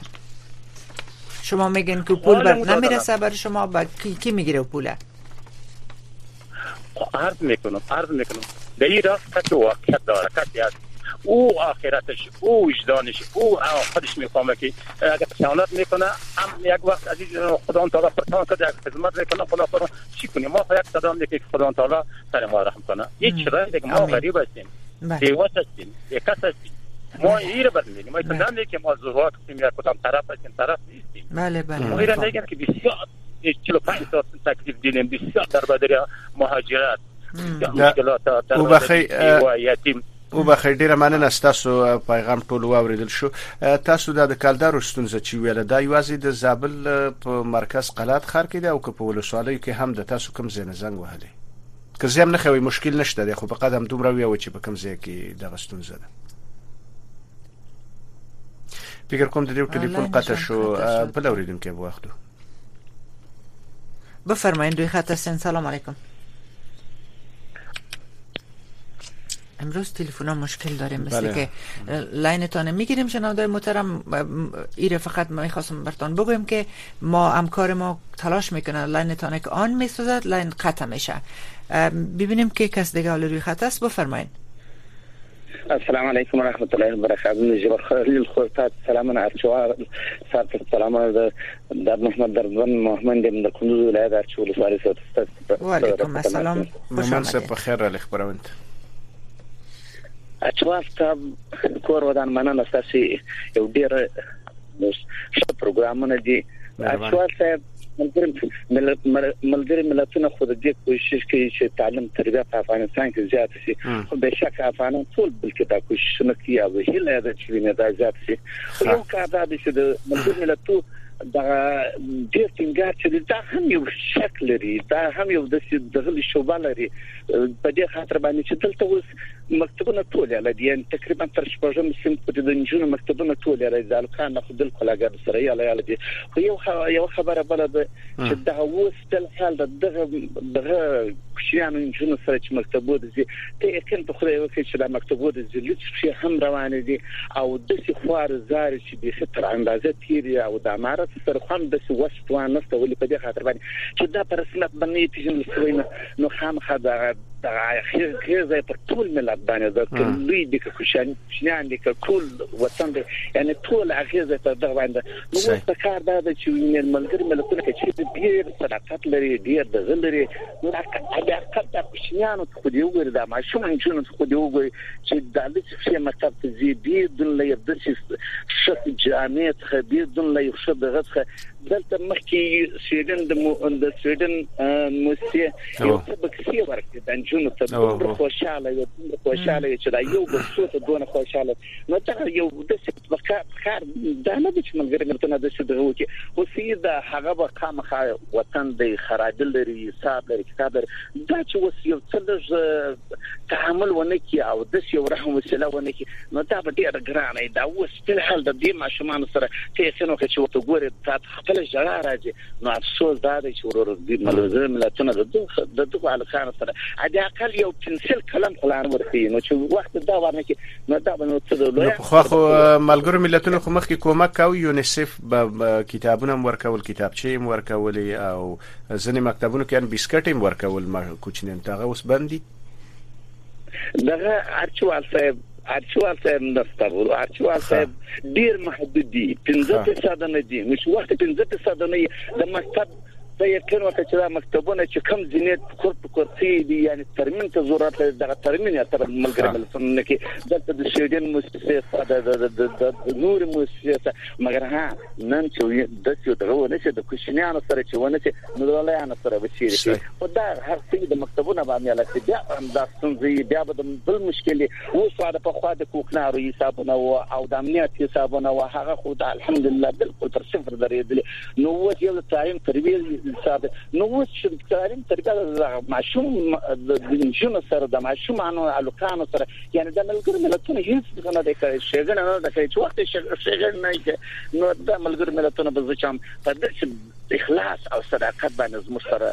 شما میگین که پول بر نمیرسه برای شما، بعد کی, کی میگیره پوله؟ عرض میکنم عرض میکنم در این راست کسی واقعیت داره، کسی هست او آخرتش او وجدانش او خودش میفهمه که اگر خیانت میکنه هم یک وقت عزیز خدا تعالی فرمان کرده یک خدمت میکنه خدا فرمان چی کنیم ما یک صدام میگه خدا تعالی سر ما رحم کنه. هیچ راه دیگه ما غریب هستیم، بیوس هستیم، یک کس هستیم، ما ایره برمیگیم ما ایتون که ما زورات هستیم یا کدام طرف هستیم، طرف نیستیم. بله بله ما ایره میگیم که بسیار چهل و پنج سال تکلیف دیدیم، بسیار در بدر مهاجرت مشکلات در بدر یتیم او بخیر ډیره مننه تاسو پیغام ټول واوریدل شو. تاسو د کلدارو ستونزه چې ویل دا یوازې د زابل په مرکز قلات خار کې دی او که په ولسوالۍ کې هم د تاسو کوم ځای نه زنګ وهلی که زم نه خوي مشکل نشته دی خو په قدم دومره وی او چې په کوم ځای کې د ستونزه ده. فکر کوم د دې ټلیفون قطع شو بل اوریدونکو په وختو بفرمایید روی خط هستین. سلام علیکم. امروز تلفن ها مشکل داریم مثل بله. که لاینتان میگیریم. شنونده محترم ایره فقط میخواستم براتون بگویم که ما همکار ما تلاش میکنه لاینتان که آن میسوزد لاین قطع میشه. ببینیم که کس دیگه حال روی خط است. بفرمایید. السلام علیکم و رحمت الله و برکاته. نجیب خلیل خورتات سلام ارچوار سات سلام در محمد دربان محمد در کندوز ولایت ارچول سواری سوت. و علیکم السلام. من سه په خیر را خبروند. اچوال ته کور ودان مننه تاسو یو ډیر ښه پروګرامونه دي. اچوال ته ملګری ملتونه خو د دې کوشش کوي چې تعلیم تربیه په افغانستان کې زیات شي، خو به شک افغانان ټول بلکې دا کوششونه کوي او هیله ده چې نه دا زیات شي. یو کار دا دی چې د ملګری ملتونو دا ډیر څنګه چې دا هم یو شک لري، دا هم یو د دغه شوبه لري په دې خاطر باندې چې دلته اوس مکتبونه ټول لدی تقریبا تر شپږم صنف پورې د انجونو مکتبونه ټول لري ځل خان خو د کلاګر سره یاله یاله دي. خو یو یو خبره بل ده چې دا اوس د حال دغه دغه کوشیانو انجونو سره چې مکتبونه دي ته یقین په خو یو کې چې دا مکتبونه دي لږ هم روان دي او د څه خوار زار چې به خطر اندازه تیری او د امارات سره هم د څه وسوان نشته ولې په دې خاطر باندې چې دا پر رسمیت باندې پیژندل شوی نو خامخا دا دا غیزه پر ټول ملت باندې د کلي د کوشنیان د ټول وطن د یعنی ټول غیزه ته د باندې نو څه کار دا چې ملګری ملتونه چې ډیر صداقت لري ډیر د غلري نو دا کله کوشنیان خو دی وګور دا ماشوم انجن خو دی وګور چې د لږ مکتب ته زی دی دن لې د شت جامعه خبير دن لې شت دغه دلته مخکې سویډن د سویډن موسسه یو څه بکسي ورکړه د انجونو ته د خوشاله یو د خوشاله چې دا یو بسو ته دونه خوشاله نو دا یو د څه کار دا نه د چمګر مرتنه د څه دغه کې او سیده هغه به خامخا وطن د خراجل لري حساب لري کتاب دا چې وس یو څه تعامل ونه کی او د یو رحم وسله ونه کی نو دا به ډیر ګرانه دا اوس په حال د دې ماشومان سره ته څنګه چې وته ګوره تاسو خپل جړه راځي نو افسوس دا دی چې ورور دې ملزم ملتونه د دغه الخان سره اډه اقل یو پنسل قلم قلم ورته نو چې وخت دا ورنه کې نو دا به نو څه دلوي خو خو ملګرو ملتونو خو مخکې کومک کوي یونیسف به کتابونه ورکول کتابچې ورکول او ځینې مکتبونو کې ان بسکټ هم ورکول ما کوچنین تاغه اوس باندې دغه ارچوال صاحب ارچوال صاحب نستغل ارچوال صاحب ډیر محدود دي پنځه فیصد نه دي مش وخت پنځه فیصد نه د مکتب د یقین وکړه چې دا مکتبونه چې کم ځینې کورپ کورسي دي یعنی ترمیم ته ضرورت لري دغه ترمیم یا تر ملګری ملتونه کې دلته د سویډن مؤسسه د نور مؤسسه مګر ها نن چې د څه دغه ونه د کوشنیانو سره چې ونه چې نو ولایانو سره بچی او دا هر څه د مکتبونه باندې لکه بیا هم دا څنګه بیا به بل مشکل او ساده په خوا د کوکنارو حسابونه او د امنیت حسابونه او هغه خو د الحمدلله بالکل تر صفر درېدل نو و یو تعلیم تربیه ثابت نو چې تعلیم تربیه ماشوم د انجن سره د ماشومانو الکانو سره یعنی د ملګرو ملتونو هیڅ څنګه د کوي شګن نه د کوي چې وخت شګن نه نو د ملګرو ملتونو په ځچام په دې اخلاص او صداقت باندې زموږ سره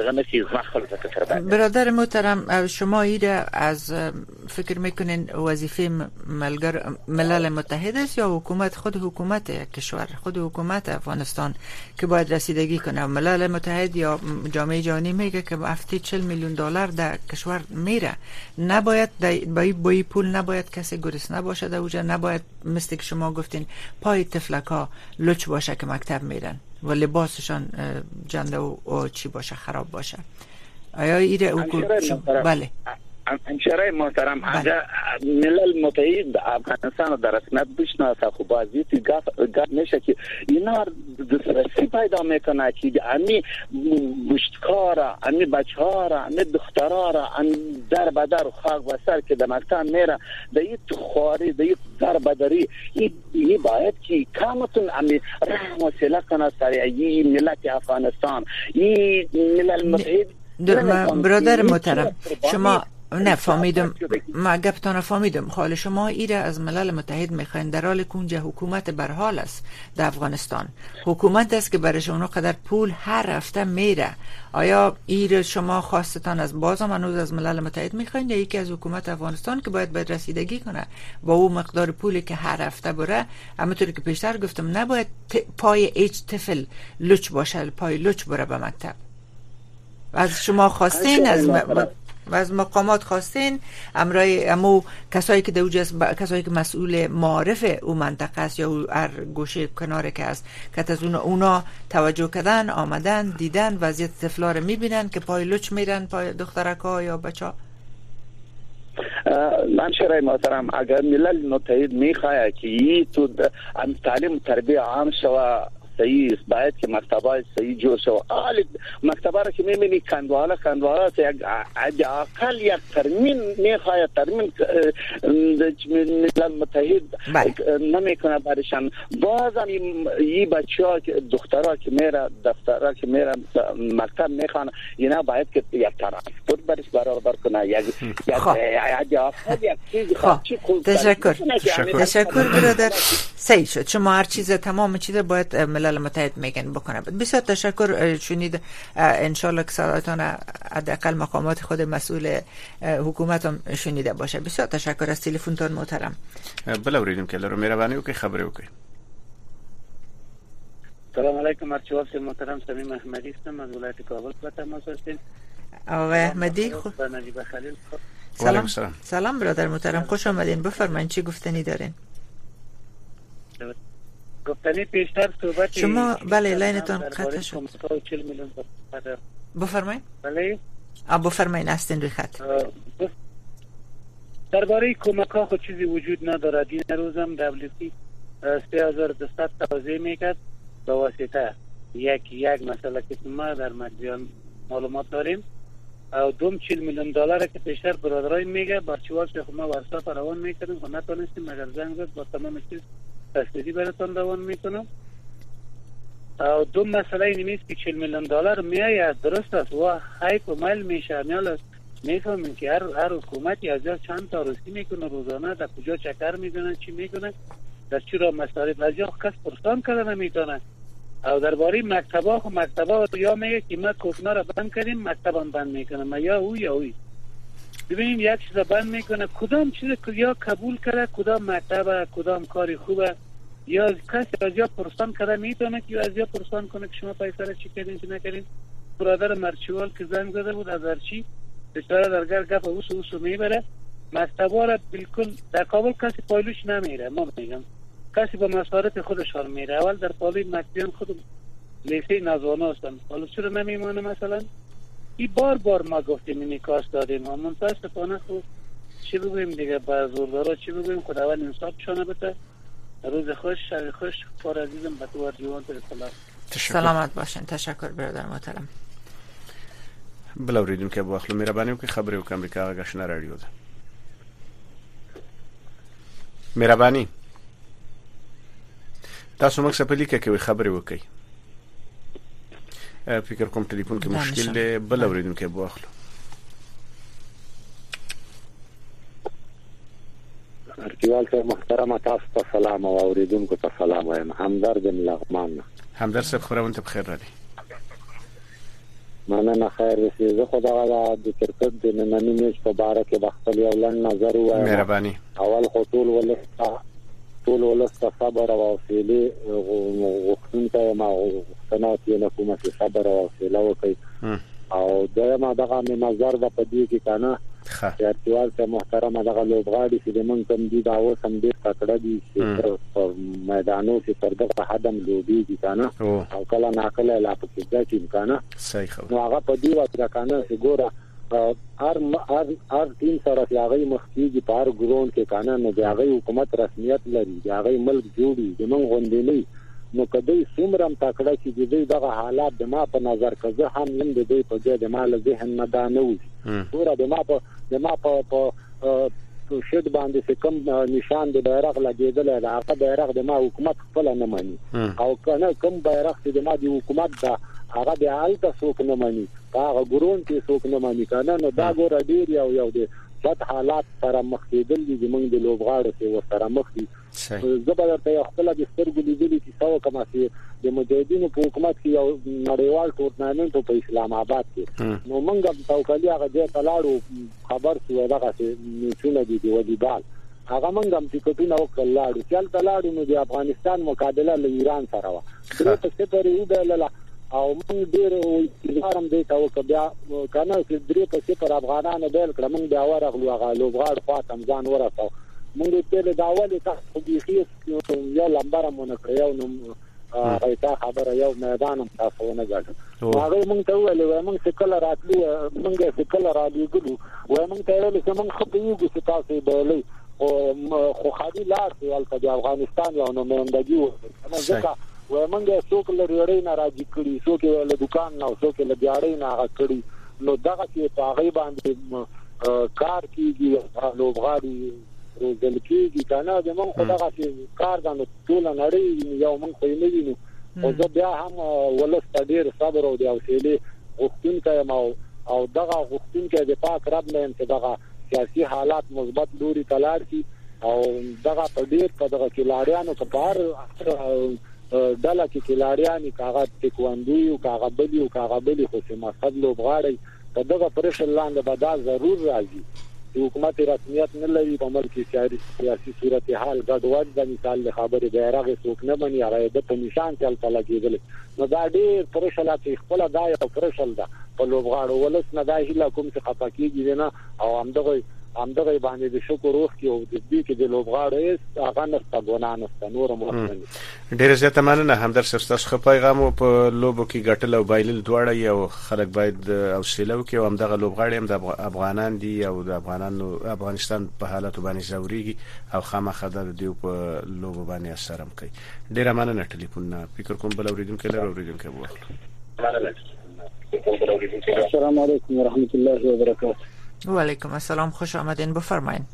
برادر محترم شما ایره از فکر میکنین وظیفه ملگر ملل متحد است یا حکومت خود حکومت کشور خود حکومت افغانستان که باید رسیدگی کنه ملل متحد یا جامعه جهانی میگه که هفته چهل میلیون دلار در کشور میره نباید با این پول نباید کسی گرسنه باشه در اوجه نباید مثل که شما گفتین پای طفلکا لچ باشه که مکتب میرن و لباسشان جنده و چی باشه خراب باشه آیا ایره حکومت بله همشرای محترم اگر ملل متحد افغانستان در رسمیت بشناسه خب بازی تی گاف گاف نشه که اینا دسترسی پیدا میکنه که امی بشتکارا امی بچهارا امی دخترارا امی در بدر خاک و سر که در مکتب میره در این خواری در این در بدری این باید که کامتون امی رحم و سله کنه سر این ملت افغانستان این ملل متحد برادر محترم شما نه فهمیدم ما گفتان فهمیدم حال شما ایره از ملل متحد میخواین در حال کنجه حکومت برحال است در افغانستان حکومت است که برش اونو قدر پول هر هفته میره آیا ایره شما خواستتان از بازم هنوز از ملل متحد میخواین یا یکی از حکومت افغانستان که باید باید رسیدگی کنه با اون مقدار پولی که هر هفته بره همونطوری که پیشتر گفتم نباید پای هیچ طفل لچ باشه پای لچ بره به مکتب از شما خواستین از م... و از مقامات خواستین امرای امو کسایی که دوجه کسایی که مسئول معارف او منطقه است یا او هر گوشه کناره که است که از اونا, اونا توجه کردن آمدن دیدن وضعیت طفلا رو میبینن که پای لچ میرن پای دخترکا یا بچا من شرای محترم اگر ملل متحد میخواه که ای تو تعلیم تربیه عام شوه صحیح باید که مکتبای صحیح جور شو آلی مکتبا را که میبینی کندوالا کندوالا یک اقل یک ترمین میخواه ترمین ملل متحد نمیکنه برشان بازم این بچه ها دخترها که میره دفترها که میره مکتب میخوان اینا باید که یک ترانسپورت برش برابر کنه یک یک اقل یک چیز خاصی تشکر تشکر برادر صحیح شد شما هر چیز تمام چیز باید ملل متحد میگن بکنه بسیار تشکر شنید انشالله که صدایتان حداقل مقامات خود مسئول حکومت هم شنیده باشه بسیار تشکر از تلفنتان محترم بله اوریدیم که لرو مهربانی وکړئ خبرې وکړئ سلام علیکم ارچوال محترم سمیم احمدی هستم از ولایت کابل به تماس هستیم آقای احمدی خو... سلام سلام سلام برادر محترم، خوش آمدین. بفرمایید چی گفتنی دارین؟ گفتنی پیشتر صحبت شما بله لینتون قطع شد. بفرمایید. بله آ بفرمایید هستین روی خط. درباره کمک ها خود چیزی وجود ندارد. این روزم دبلیو پی سه هزار و دویست توزیع میکرد به واسطه یک یک مسئله که ما در مجریان معلومات داریم. او دوم چهل میلیون دلار که پیشتر برادرای میگه بچه‌ها که ما واتساپ روان میکردیم و نتونستیم مگر زنگ زد با تمام چیز تصدیقی براتون روان میکنم. او دوم مسئله این نیست که چهل میلیون دلار میآید درست است و هایپ و مایل میشه. میال میفهمیم که هر هر حکومتی از چند تا روزی میکنه روزانه در کجا چکر میکنه چی میکنه در چی را مصارف از یا کس پرسان کردن نمیتونه. او درباره مکتبا خو مکتبا یا میگه که ما کوکنا را بند کردیم مکتبا بند میکنه ما یا او یا اوی. ببینیم یک چیز بند میکنه کدام چیز یا قبول کرده کدام مکتب کدام کاری خوبه یا کسی از یا پرسان کرده میتونه که از یا پرسان کنه که شما پیسه را چی کردین چی نکردین. برادر مرچوال که زنگ زده بود از هرچی بچاره درگر گفت اوس اوس میبره مکتبا را بالکل در کابل کسی پایلوش نمیره. ما میگم کسی با مصارف خودش حال میره. اول در پالی مکتبیان خود لیسه نازوانه هستن. حالا چرا نمیمونه مثلا این بار بار ما گفتیم این کاست دادیم و متاسفانه خود چی بگویم دیگه با زوردارا چی بگویم خود اول انصاف شانه بده. روز خوش شب خوش کار عزیزم به تو جوان تو سلام سلامت باشین. تشکر برادر محترم. بلوریدون که با اخلو مهربانی وکړئ خبرې وکړم امریکا غږ رادیو ده. مهرباني تاسو موږ سپلی کې کوي خبرې وکړي. فکر کوم ټلیفون کې مشکل دی. بل اوریدونکو به واخلو. ارتوال ته محترم تاسو ته سلام او اوریدونکو ته سلام وایم. همدرد لغمان. همدرد صاحب خورونه ته بخیر راځي. مننه خیر رسي. زه خدای د کرکټ د نننی میچ په اړه کې د خپل یو لن نظر وایم. مهرباني. اول خطول ولسته ټول ولسته صبر او حوصله غوښتنه ما غوښتنه چې نه کومه صبر او حوصله وکړي او دغه دغه نظر د پدې کې کنه چې ارتوال ته محترم دغه لوبغاړي چې موږ کوم دي دا اوس هم ډیر تکړه دي چې په میدانو کې تر دغه حدم لوبي دي کنه او کله ناکله لا پکې ځکه کنه صحیح خبر. نو هغه په دې وخت کنه چې ګوره ار ار ار تین سره هغه مخکېږي په هر ګرون کې کنه نو هغه حکومت رسمیت لري هغه ملک جوړي د موږ غونډې نو کدی څومره تکړه چې دې دغه حالات د ما په نظر کې زه هم نن د دې په ځای د مال ذهن نه دانو ګوره د ما په د ما په په شد باندې کوم نشان د بیرغ لګیدل دا هغه بیرغ د ما حکومت خپل نه مانی او کنه کوم بیرغ چې د ما د حکومت دا هغه د حالت څوک نه مانی هغه ګرون کې څوک نه مانی کنه نو دا ګوره ډیر یو یو د بد حالات سره مخ کېدل دي موږ د لوبغاړو سره سره مخ دي. زبر ته خپل د سترګو لیدلې چې څو کما سي د مجاهدینو په حکومت کې یو نړیوال ټورنمنت په اسلام آباد کې نو موږ په توکلي هغه ځای تلاړو خبر شو دغه چې څونه دي د والیبال هغه موږ هم ټیکټونه وکړل چې تلاړو نو د افغانستان مقابله له ایران سره و درې په ستاره یو بل او موږ ډیر انتظارم دی تا وکبیا کنه چې درې په ستاره افغانانو بیل کړه موږ بیا ورغلو هغه لوبغاړ خاطم ځان ورساو موږ ته له داوله تاسو دې هیڅ یو لمبر مونږ کړو نو راځه خبره یو میدانم تاسو نه غاټ هغه موږ ته ویل موږ څه کله راتلو موږ څه کله راځو و موږ ته ویل چې موږ خو یو چې تاسو به او خو خالي لار چې د افغانستان یو نو مندګي و ځکه و موږ څوک لري نه راځي کړی څوک له دکان نه څوک له دیاړې نه کړی نو دغه چې په هغه باندې کار کیږي لوبغاړي روزل کیږي کنه د موږ خدای چې کار غنو ټول نړۍ یو موږ خو نه وینو او زه بیا هم ولست ډیر صبر او د حوصله غوښتونکي ما او دغه غوښتونکي د پاک رب نه چې دغه سیاسي حالات مثبت لوري تلار شي او دغه په ډیر په دغه کلاریانو په بار دله کې کلاریانی کاغذ تکواندوی او کاغذ بلی او کاغذ بلی خو چې مقصد لوبغاړي په دغه پرشن لاندې به دا ضرور راځي حکومت رسمیت نه لري په ملک کې سیاسي صورتحال ګډوډ د مثال خبره بیرغ څوک نه مني هغه د په نشان چل تل کېدل نو دا ډېر پرشل چې خپل دا یو پرشل ده په لوبغاړو ولس نه دا هیله کوم چې خپاکیږي نه او همدغه همدغه باندې د شکر روح کې او د دې کې د لوبغاړو هیڅ هغه نسته ګناه نسته نور مخکني. ډېر زیاته مننه همدر سرستاس خو پیغام په لوبو کې ګټل او بایلل دواړه یو خلک باید حوصله وکړي او همدغه لوبغاړي هم د افغانان دي او د افغانانو افغانستان په حالت باندې زوريږي او خامخا د دیو په لوبو باندې اثر هم کوي. ډېر مننه ټلیفون فکر کوم بل اوریدونکو لر اوریدونکو وخت. السلام علیکم و رحمت الله و برکاته. و علیکم السلام، خوش آمدین، بفرمایید.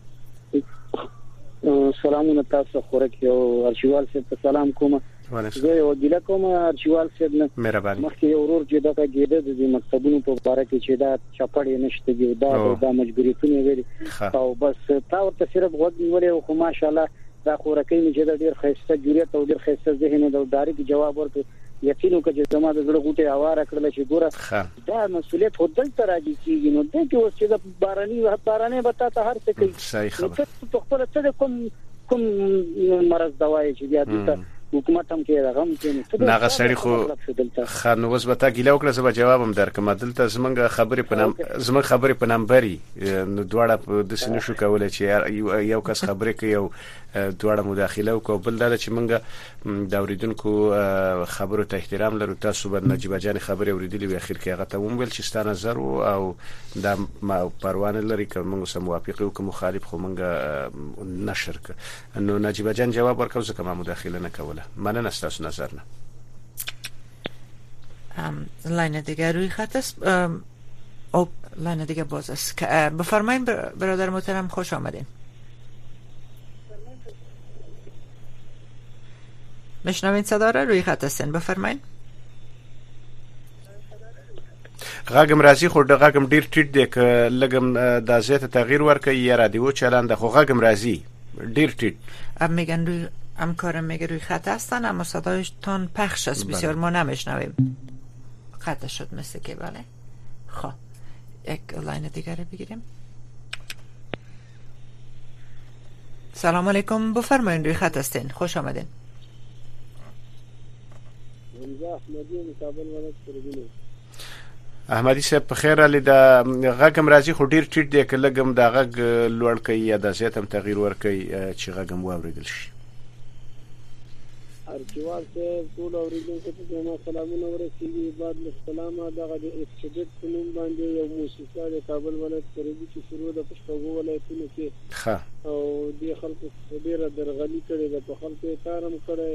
سلامونه تاسو خورک یو ارشیوال صاحب ته سلام کوم. زه یو ګیله کوم ارشیوال صاحب نه مهرباني مخکې یو ورور چې دغه ګیده د مکتبونو په اړه کې چې دا چپړې نشته دی دا د مجبوریتونه ویلي او بس تا ورته صرف غوږ نیولې او خو ماشاءالله دا خورکې نه چې ډېر خسته جوړیت او ډېر خسته ذهن د داري کې جواب ورکړي. یقینو کې چې زما د زړه غوټه اواره کړل چې ګوره دا مسؤلیت هدل تر راځي کیږي نو د کې اوس چې د باراني باراني وتا ته هر څه کوي صحیح خبره په خپل څه کوم کوم مرز دوايي چې بیا د حکومت هم کې راغم کې نه غسړي خو خان وس به تا ګیله وکړه زه به جواب هم درکم. دلته زمونږ خبرې په نام زمونږ خبرې په نمبري نو دواړه د سینې شو کولای چې یو کس خبرې کوي او دواړه مداخله وکړو. بل دا چې مونږ د اوریدونکو خبرو ته احترام لرو. تاسو به نجیبه جان خبرې اوریدلې و اخر کې هغه ته وویل چې ستاسو نظر او دا پروانه لري که مونږ سم موافق او که مخالف خو مونږ نشر ک نو نجیبه جان جواب ورکوي ځکه ما مداخله نه کوله. مننه ستاسو نظر نه. ام لاین دیگه روی خط است او لاین دیگه باز است. بفرمایید برادر محترم، خوش آمدین. مشنوین صدا را روی خط هستین، بفرمایید. غاګم راځي خو د غاګم ډیر ټیټ دی که لګم د ځای تغییر ورکړي یا رادیو چلند خو غاګم راځي ډیر ټیټ. اب میگن روی همکارم میگه روی خط هستن اما صدایشتان پخش است بسیار ما نمیشنویم. قطع شد مثل که بله. خب یک لاین دیگر رو بگیریم. سلام علیکم، بفرمایید روی خط هستین، خوش آمدین. احمدی صاحب په خیر علي دا غاګم راځي خو ډیر ټیټ دی که لګم دا غاګ لوړ کوي یا د زیات هم تغییر ور کوي چې غاګم واوریدل شي. ارجوال صاحب ټول اوریدونکو ته زما سلامونه ورسیږي. بعد السلام دغه د اکسیډټ په نوم باندې یو موسسه د کابل ولایت قریبي چې شروع د پښتو ولایتونو کې ښه او د خلکو ډیره درغلي کړې ده، په خلکو یې کارم کړی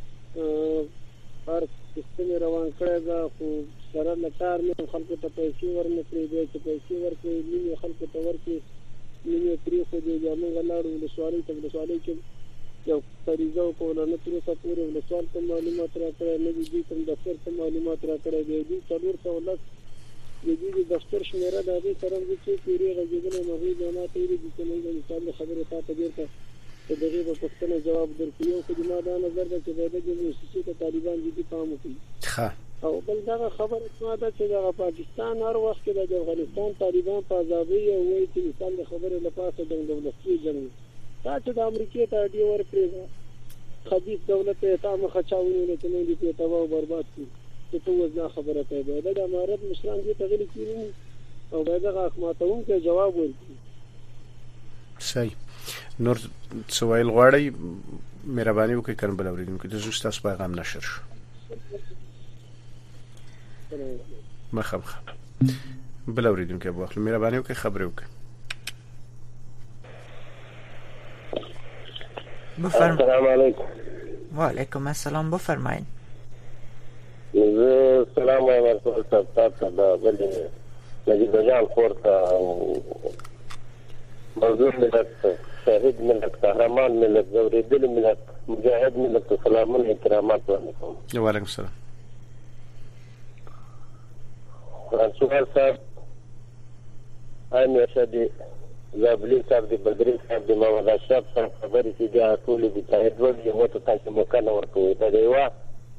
هر سیستم روان کړی ده خو سره له کار نه خلکو ته پیسې ورنکړي دی چې پیسې ورکړي نیمې خلکو ته ورکړي نیمې پرېښودې بیا موږ لاړو ولسوالۍ ته. ولسوالۍ کې یو فریضه وکړله نه تر اوسه پورې ولسوال ته معلومات راکړی نه د دوی کوم دفتر ته معلومات راکړی دی. دوی څلور سوه لس د دوی د دفتر شمېره د هغې سره هم زه څوک ویرې غږېدلی نو هغوی بیا ماته ویلي دي چې موږ د مثال د خبرې تا ته بېرته د دغې په پوښتنه جواب درکړو. یو خو زما دا نظر ده چې باید دغې موسسې ته طالبان جدي پام وکړي. او بل دغه خبره زما ده چې دغه پاکستان هر وخت کې د افغانستان طالبان په عذابوي او وایي چې مثال د خبرې له پاسه جنګ دولتي جنګ دا چې د امریکې ته اډې ورکړې ده خبیث دولت یې تا مخه چا ونیوله چې موږ دې پرې تباه او برباد کړو چې ته اوس دا خبره کوې. باید د امارت مشران دې ته غلي کړي او باید دغه حق ماتوونکی جواب ورکړي. صحیح. نور څه ویل غواړئ مهرباني وکړئ که نه بل اورېدونکي د زه ستاسو پیغام نشر شو. مخه مخه بل اورېدونکی به واخلو. مهرباني وکړئ خبرې وکړئ. السلام علیکم. وعلیکم السلام، بفرمایید. زه سلام وایم ورته صاحب تاسو ته د بلې نجیب جان خور ته او مزدور ملت شهید ملت قهرمان ملت زورېدلي ملت مجاهد ملت ته سلامونه احترامات وړاندې کوم. وعلیکم السلام. سوال صاحب همیشه د زابلي صاحب د بدري صاحب د محمد اشرف صاحب خبرې چې بیا ټولې د تایید وړ یو ته تاسو موقع نه ورکوئ. دا د یوه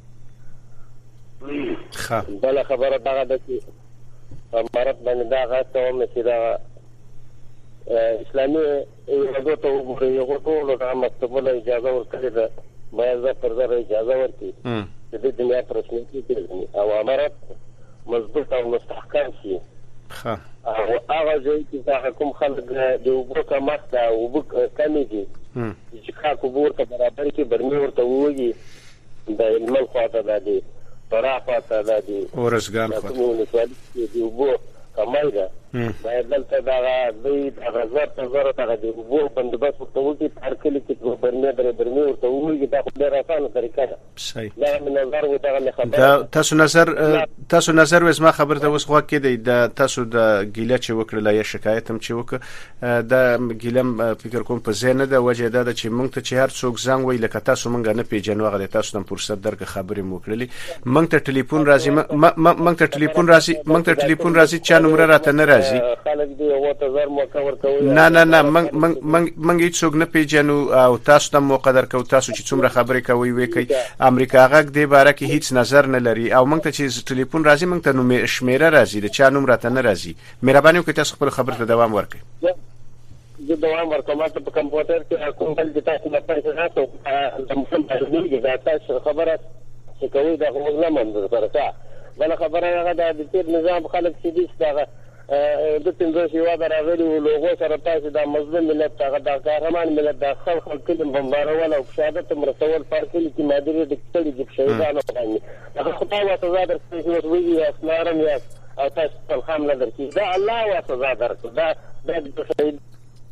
بله خبره دغه ده چې امارت باندې دا غږ کوم چې دا اسلامي ادارو ته وګورئ هغو ټولو دغه مکتبونه اجازه ورکړې ده باید زه پر زر اجازه ورکړي چې د دنیا په رسمیت وپېژني او امارت مضبوط او مستحکم شي. ښه او هغه ځای چې کوم خلک د اوبو کمښت او اوبه کمې دي چې خاک اوبه ورته برابر کړي، برمې ورته ووږي، د هلمند خواته دا دي، فراه خواته دا دي، ارزګان خواته کومې ولسوالۍ کې د اوبو کمای ده، باید دلته دغه دوی دغه زر ته زر دغه د اوبو بندوبست ورته وکړي، په هر کلي کې برمې درې برمې ورته ووږي. دا خو ډېره اسانه طریقه ده. صحیح. دا مې نظر و دغه مې خبره دا تاسو نظر تاسو نظر وې زما خبره ته اوس خو کې دی د تاسو د ګیله چې وکړله یا شکایت هم چې وکړه دا ګیلم فکر کوم په ذهن ده وجه دا ده چې مونږ ته چې هر څوک زنګ وای لکه تاسو مونږ نه پیژنو هغه تاسو ته فرصت درکې خبرې مو کړلې مونږ ته ټلیفون راځي مونږ ته ټلیفون راځي مونږ ته ټلیفون راځي چا نمبر راته نه راځي خلک دی او ته زر مو کور کوي. نه نه نه مونږ مونږ مونږ هیڅ څوک نه پیژنو او تاسو ته مو قدر کو تاسو چې څومره خبرې کوي وې کوي امریکا غږ دی باره کې هیڅ نظر نه لري او مونږ ته چې ټلیفون راځي مونږ ته نو شمیره راځي د چا نوم راته نه راځي. مهرباني وکړئ تاسو خپل خبر ته دوام ورکړئ. زه دوام ورکوم ته په کمپیوټر کې کوم بل د تاسو نه پیسې راځو د مهم باندې دا تاسو خبره چې کوي دا موږ نه منځ سره بل خبره هغه د تیر نظام خلک چې دي دا د پنځه شي واده راغلي او لوګو سره تاسو د مظلوم ملت هغه د قهرمان ملت د خلک خلک د بمبارول او شهادت مرسول فارکلي کې مادري د کړي د شهیدانو باندې هغه خدای واسه زادر چې ویږي اسنارم یا او تاسو په خام نه درکې دا الله واسه زادر دا د شهید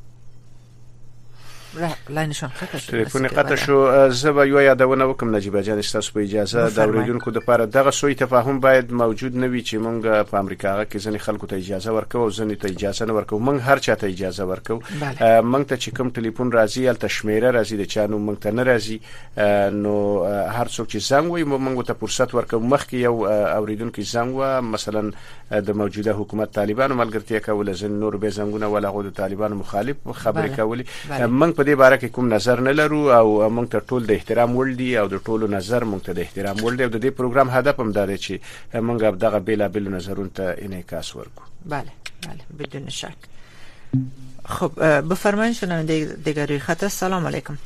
لاینشان قطع شو. تلیفون قطع شو. زه به یو یادونه وکم نجیبه جان تاسو په اجازه د اوریدونکو د لپاره دغه سوء تفاهم باید موجود نه وي چې مونږ په امریکا کې ځنې خلکو ته اجازه ورکو او ځنې ته اجازه نه ورکو. مونږ هر چا ته اجازه ورکو. مونږ ته چې کوم ټلیفون راځي ال تشمیره راځي د چانو مونږ ته نه راځي نو هر څوک چې زنګ وي مونږ ته فرصت ورکو. مخکې یو اوریدونکو زنګ و مثلا د موجوده حکومت طالبانو ملګرتیا کوله ځن نور به زنګونه ولا غو د طالبانو مخالف خبرې کولې. مونږ په دې باره کې کوم نظر نه لرو او مونږ ته ټول د احترام وړ دي او د ټولو نظر مونږ ته د احترام وړ دی او د دې پروګرام هدف هم دا دی چې مونږ دغه بیلابل نظرونو ته انعکاس ورکو. بله بله بدون شک. خب بفرمایید شنونده دیگری خط. سلام علیکم.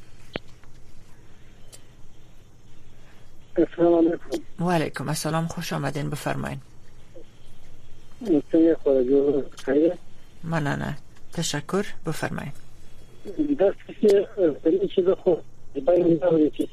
السلام علیکم. و علیکم السلام. خوش آمدین. بفرمایید. مننه. تشکر. بفرمایید. دا چې په دې چې د خو د باندې دا چې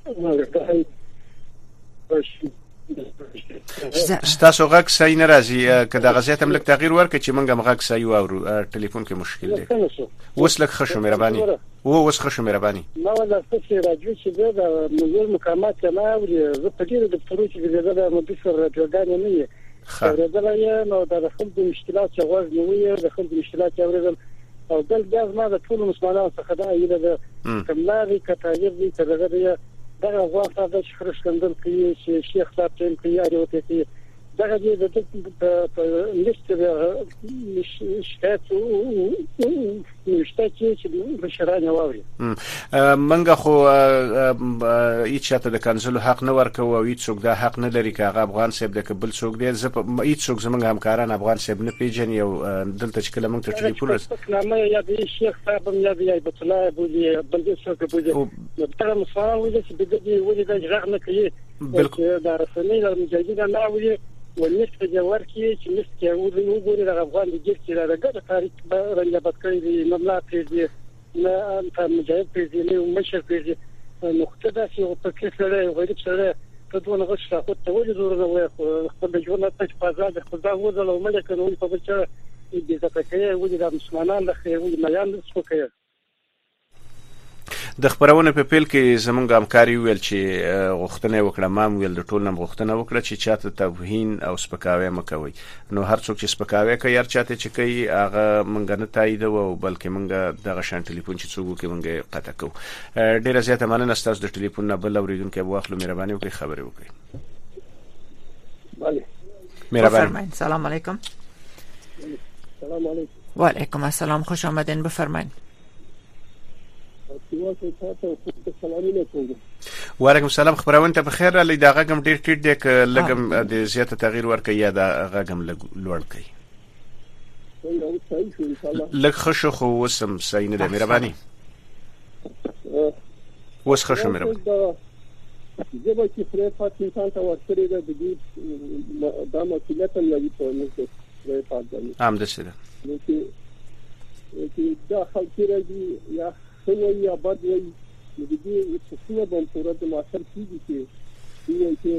چې ستاسو غږ صحیح نه راځي که د غزیت هم لږ تغییر ورکړي چې موږ هم غږ صحیح واورو. ټلیفون کې مشکل دی. اوس لږ ښه شو مهرباني. او اوس ښه شو مهرباني. ما ولا څه راځي چې دا مزور مقامات نه اوري. زه په دې د پروژې کې د مدیر راډیوګان نه یم. خبرېدل یم نو د خلکو مشکلات چې غوږ نیوي د خلکو مشکلات اوریدل او دل بیا ما د ټول مسلمانانو څخه دا ایله ده کملاري کتاجر دي چې دغه دغه غواړه د شخص کندل کوي چې شیخ صاحب ټیم کوي اړ وته کوي دغه دې د لیست د شکایت نشته چې بشرانه واوري. منګه خو هیڅ چاته د کنسل حق نه ورکو او هیڅ څوک دا حق نه لري چې هغه افغان صاحب د قبل څوک دی. زه هیڅ څوک زمونږ همکاران افغان صاحب نه پیژني او دلته چې کله موږ ته ټلیفون راځي کلامه یا د شیخ صاحب یا د ایبت الله بوجي بل څوک بوجي نو تر مسواه وځي چې د دې ولې د ځغ نه کوي بالکل دا رسمي د مجاهدین نه وي ونشت په جوار کې چې نشت کې وګوري د افغان د جګ چې راګه تاریخ باندې بدکړي دي مملا پیږي نه په مجاهد پیږي نه مشر پیږي نقطه دا چې په کې سره غریب سره په دونه غش راخو ته ولې زور نه وای خو د ژوند په فضا د خدا وځل او ملک نو په بچا دې ځکه ولې د مسلمانانو د خیر ولې میان څه کوي. د خبرونه په پیل کې زمونږ همکاري ویل چې غوښتنه وکړه مام ویل د ټول نم غوښتنه وکړه چې چاته توهین او سپکاوی مکوي. نو هر څوک چې سپکاوی کوي هر چاته چې کوي هغه مونږ نه تایید او بلکې مونږ دغه شان ټلیفون چې څوک کې مونږ قطع کوو. ډیره زیاته مننه ستاسو د ټلیفون نه بل اوریدونکو واخلو مهرباني وکړئ خبرې وکړئ. بله مهرباني. سلام علیکم. سلام علیکم. و علیکم السلام. خوش آمدین. بفرمایید. وعلیکم السلام. خبرونه ته بخیر را لید غږم ډیر ټیټ دی ک لګم د زیاته تغییر ورکړي یا د غږم لوړ کړي لږ خشو خو وسم صحیح نه دی مهرباني. وس خشو مهرباني. زه چې خدای پاک انسان ته ورکړی دی د دې دا مسؤلیت هم لري په موږ خدای پاک باندې هم د څه ده نو چې چې دا خلک راځي یا ښه وایي یا بد وایي نو د دې څه به پوره د ماسر کېږي چې دوی چې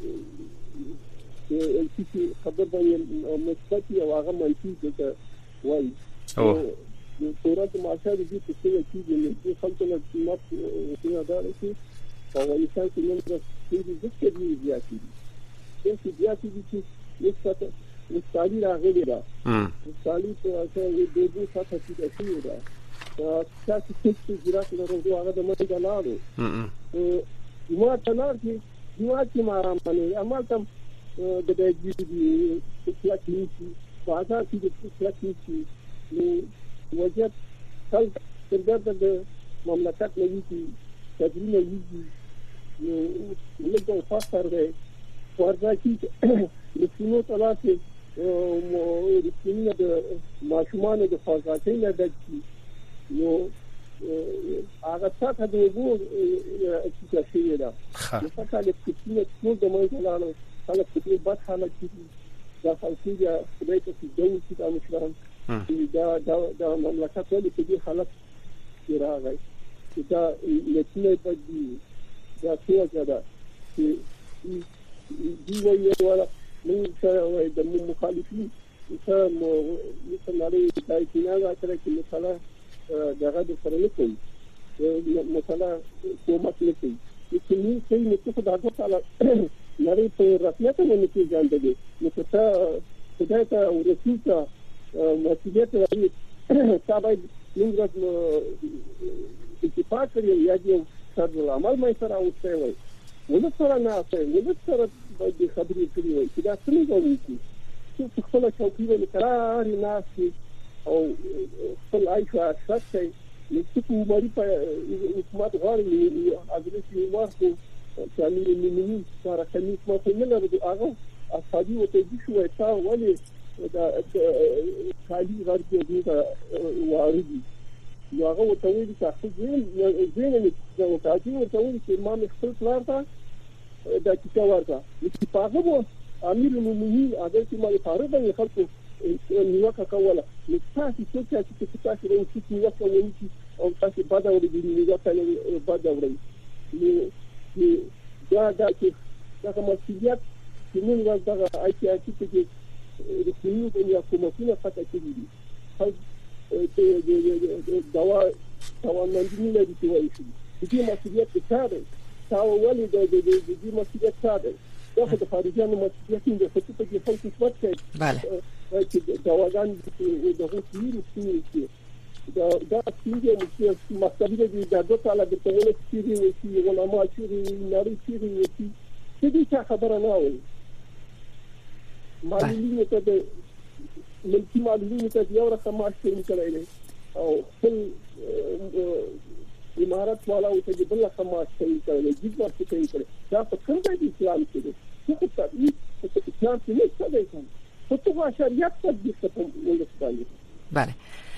چې خبر باندې مثبت او هغه منفي څه وایي او د پوره د ماسر دې څه کېږي نو چې خلک له قیمت څخه دا رسي او افغانستان کې نن ورځ د دې ځکه دی زیاتې دي چې زیاتې دي چې یو څه مستعلی راغلی دا مستعلی په اساس د دې څخه چې دا شي دا تاسو چې ګرات لرو هغه د مده لاله نو ما تنار چې نو چې ما رام باندې عمل تم د دې دې چې چې بازار کې د څه چې نو وجد خل تر د مملکت نوي چې تدریمه ویږي نو لږه فاصله ده ورته چې د سینو تلاسه او د سینو د ماشومان د فاصله نه دچي نو هغه څه د وګور چې شي دا نو څنګه د کتنې ټول د مې لاله خلک په دې بد حالت کې دا فلسفه خدای ته چې دوی چې دا مشران دا دا د مملکت ولې په دې حالت کې راغی دا لټنه بدی دا څه ده چې دی وایي ولا موږ سره د مخالفین سره مو مثلا دای چې نه راځي چې مثلا دغه د سره نه کوي مثلا کومک نه کوي چې موږ څه نه څه دا ټول نړۍ په رسمیت باندې کې ځان دی نو څه خدای ته ورسېږي مسؤلیت لري تابع موږ اتفاق کړی یا یو څه عمل مې سره اوسه وي ونه سره نه اوسه ونه سره د خبرې کړی وي چې دا څنګه وایي چې خپل چوکۍ له قرار نه او خپل عايشه شخصي چې په ماري په حکومت غواړي حضرت عمر چې امیر المؤمنین سره کمی ما په نه لري هغه اصحابي وته دي شو تا ولې دا خالي غرض دا واردي نو هغه ورته ویل چې خپل ځین ځین نه وکړي ورته ویل چې ما خپل پلان ته دا چې ورته چې پاغه وو امیر المؤمنین هغه چې ما لپاره د خلکو نیوکه کوله نو تاسو څه چې تاسو راو چې نیوکه ونی او تاسو باندې ورې نیوکه نه باندې ورې نو دا دا چې دا مسؤلیت چې موږ دا آی ټي آی چې د کلیو د حکومتونو فتح کړی دي چې دوا توانمندي نه دي وایي چې دې مسؤلیت څه ده تاسو ولې د دې مسؤلیت څه ده دا خو د خارجيانو مسؤلیت دی چې په دې خلکو څه کوي بله چې دواګان د هوټلونو کې دا دا څنګه چې مستقبل دي دا د کاله د ټولو سیری چې علماء چې نړۍ سیری چې دې خبره نه وي معلومه ته د ملکی معلومه ته یو رقم ماشین کړی او خپل امارات والا او ته بل رقم ماشین کړی چې څه کوي کړی دا په کوم ځای اسلام کې دی څه ته په اسلام کې نه څه دی خو ته شریعت ته د څه ولستاني بله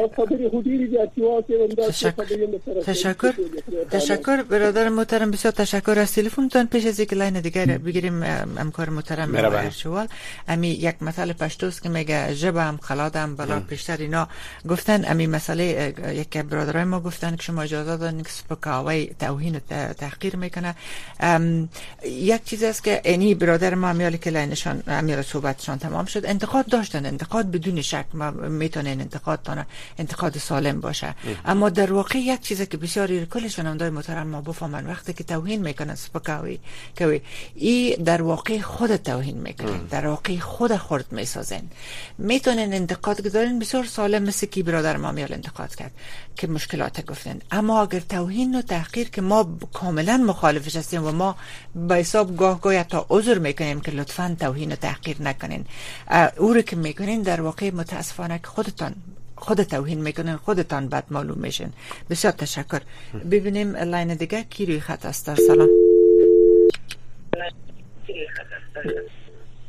تشکر تشکر برادر محترم، بسیار تشکر از تلفنتون. پیش از اینکه لاین دیگر بگیریم همکار محترم ارشوال امی یک مسئله پشتوست که میگه جبم خلادم بلا پیشتر اینا گفتن امی مسئله یک برادرای ما گفتن که شما اجازه دادن که سپکاوی توهین و تحقیر میکنه. یک چیز است که اینی برادر ما امیالی که لاینشان امیال صحبتشان تمام شد انتقاد داشتن، انتقاد بدون شک ما میتونن انتقاد تانه انتقاد سالم باشه ام. اما در واقع یک چیزی که بسیاری کل شنوندای محترم ما بفهمن وقتی که توهین میکنن سپکاوی که ای در واقع خود توهین میکنن، در واقع خود خرد میسازن. میتونن انتقاد گذارن بسیار سالم مثل کی برادر ما میال انتقاد کرد که مشکلات گفتن، اما اگر توهین و تحقیر که ما کاملا مخالفش هستیم و ما به حساب گاه گاه تا عذر میکنیم که لطفاً توهین و تحقیر نکنین، او رو که میکنین در واقع متاسفانه که خودتان خود توهین میکنن، خودتان بد معلوم میشن. بسیار تشکر. ببینیم لاین دیگه کی روی خط است. سلام.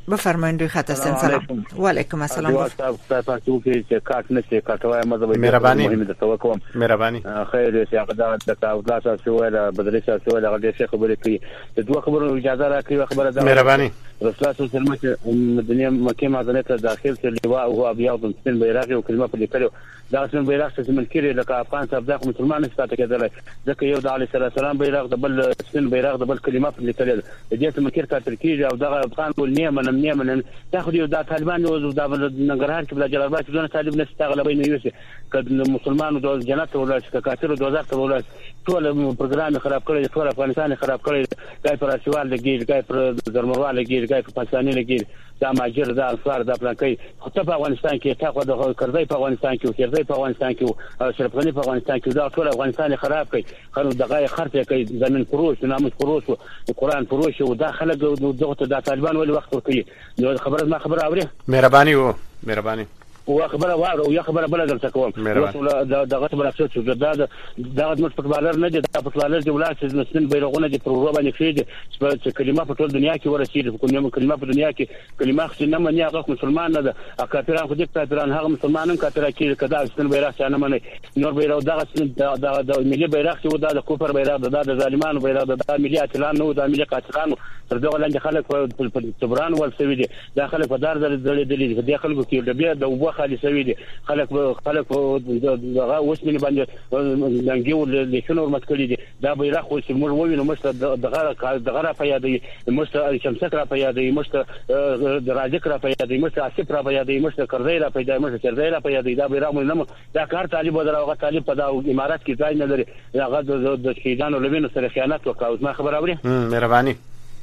بفرمایید روی خط هستین. سلام. و علیکم السلام. تاسو تاسو کې چې کارت نشي کارتوای مزه مهرباني مهمه ده توکم مهرباني خیر چې هغه د تاولا تاسو ولا بدري تاسو ولا غږی شي خبرې کوي د دوه خبرو اجازه راکړي خبره ده مهرباني رسول الله صلی الله علیه وسلم مدینه مکه معظمه ته داخل شو لواء او ابيض سپین بیرغ او کلمه په لیکلو دا سپین بیرغ چې من کړي لکه افغان صاحب د مسلمان نشته کېدل ځکه یو د علی السلام بیرغ د بل سپین بیرغ د بل کلمه په لیکلو د دې څخه کېر کاتل کېږي او دغه افغان ول نیمه نیمه نه تاخذ یو د طالبان او د ننګرهار کې بل جلال آباد ځونه طالب نشته غلبې نه یوسي کله مسلمانانو د جنت ولر چې کافر دوزخ ته ولر ټول پروګرام خراب کړی ټول افغانستان خراب کړی کای پر اسوال لګي کای پر درموال لګي کای پر پاکستاني لګي دا ماجر دا انصار دا پلانکي خو په افغانستان کې تاخو د کړځي په افغانستان کې او کړځي په افغانستان کې او شرفغني په افغانستان کې دا ټول افغانستان خراب کړي خو دغه خرڅ کوي زمين فروش ناموس فروش او قران فروش او دا خلک دغه د طالبان ولې وخت ورکړي نو خبره ما خبره اوري مهرباني وو مهرباني او خبره واره او خبره بل درته کوم دغه خبره څه چې دا دا د فوتبالر نه دي دا فوتبالر دی ولات چې مسلمان بیرغونه دي پروګرام باندې کړی چې کلمه په ټول دنیا کې ورسېږي کومه کلمه په دنیا کې کلمه خو نه مني هغه مسلمان نه ده کافرانو خو دې کافرانو هغه مسلمانان کافر کې کدا مسلمان بیرغ چې نه مني نور بیرغ دغه د ملي بیرغ چې دا د کوپر بیرغ ده د ظالمانو بیرغ ده د ملي اتلان نو د ملي قاتلانو تر دغه لاندې خلک په تبران ول سوي دي دا خلک په دار دلې دي د خلکو کې د بیا د خالي سوي دي خلک خلک دغه وسمنه باندې لنګیو د شنو متکړي دي دا بیرغ خو چې موږ ووینو مست دغه دغه را پیاده مست شمسک را پیاده مست دراجک را پیاده مست اسف را پیاده مست کرزی را پیاده مست کرزی را پیاده دا بیرغ موږ نه دا کار طالب ودرغه طالب په دا امارات کې ځای نه لري هغه د شهیدانو لوینو سره خیانت وکاو ما خبر اوري مهرباني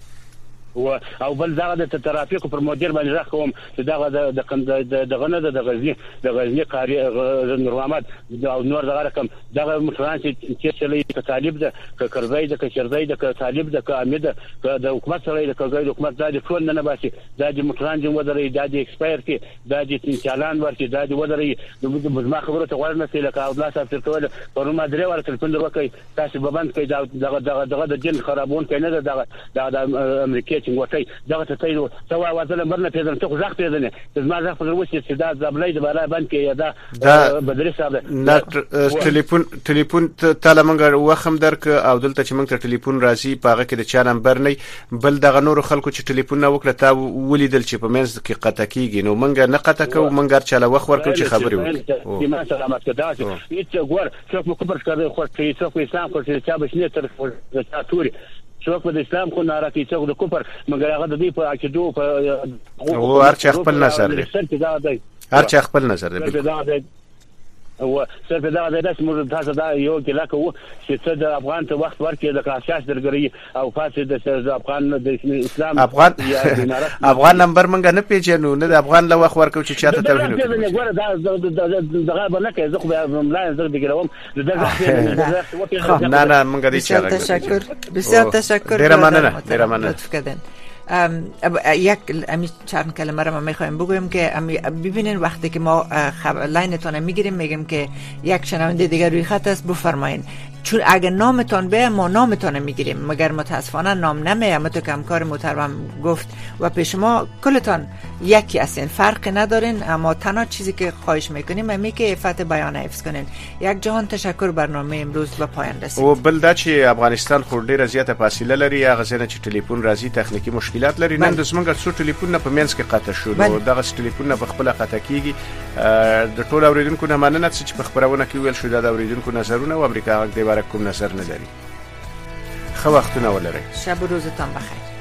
و او بل دغه د ترافیک پر مدیر باندې راخوم چې دغه د دغه نه د غزنی د غزنی قاری نور محمد او نور دغه رقم دغه مشران چې چې طالب ده ک کرزی ده ک شرزی ده ک طالب ده ک امید ده د حکومت سره د کګای حکومت د ټول نه باسي د مشران جمع ودرې د ایکسپایر کې د چالان ورته د ودرې د مزما خبره ته ورنه سي لکه او الله صاحب ترته پر ما درې ورته تلفون وکي تاسو به بند کړئ دغه دغه دغه د جن خرابون کنه دغه د امریکا چې وټي دغه ته تایو سوا وازله مرنه پیژن ته ځخ پیژنې زما ځخ پر وسی چې دا زبلې د بالا باندې کې دا بدري صاحب نه ټلیفون ټلیفون تعالی مونږ وخم درک او دلته چې مونږ ته ټلیفون راځي پاغه کې د چا نمبر نه بل دغه نور خلکو چې ټلیفون نه وکړه تا ولیدل چې په منځ کې قطع کیږي نو مونږ نه قطع کوو مونږ چاله وخت ورکړو چې خبرې وکړو ما سلامت کدا چې هیڅ ګور څوک مو کوبر کړی خو چې څوک اسلام خو چې چا بشنه تر توري څوک د اسلام خو ناراضي څوک د کوپر مګر هغه د دې په عقیدو په او هر چا خپل نظر دی هر چا خپل نظر دی او صرف دا د داس موږ تاسو دا یو کې لا کوو چې څه د افغان ته وخت ورکړي د اساس درګري او فاسد د افغان د اسلام افغان افغان نمبر مونږ نه پیژنو نه د افغان له وخت ورکو چې چاته توهین وکړي ګوره دا دغه باندې کې زه خو به ملای زه دګلوم نه نه مونږ دې چاره تشکر بسیار تشکر ډیر مننه ډیر مننه یک امی چند کلمه رو ما میخوایم بگویم که ببینین وقتی که ما لاینتون میگیریم میگیم که یک شنونده دیگر روی خط است بفرمایین چون اگر نامتان به ما نامتان میگیریم مگر متاسفانه نام نمیه تو که همکار محترم گفت و پیش ما کلتان یکی هستین فرق ندارین اما تنها چیزی که خواهش میکنیم همی که عفت بیان حفظ کنین. یک جهان تشکر برنامه امروز به پایان رسید. او بل دا چې افغانستان خو ډیره زیاته فاصله لري هغه ځنه چې ټلیفون راځي تخنیکی مشکلات لري نن د سمنګ څو ټلیفون نه په منځ کې قطع شو نو دغه ټلیفون نه په خپل قطع کیږي د ټول اوریدونکو نه مننه چې په خبرونه کې ویل شو دا د اوریدونکو نظرونه او امریکا د کوم نظر نه لري. خو وختونه ولرئ. شب و روزتان بخیر.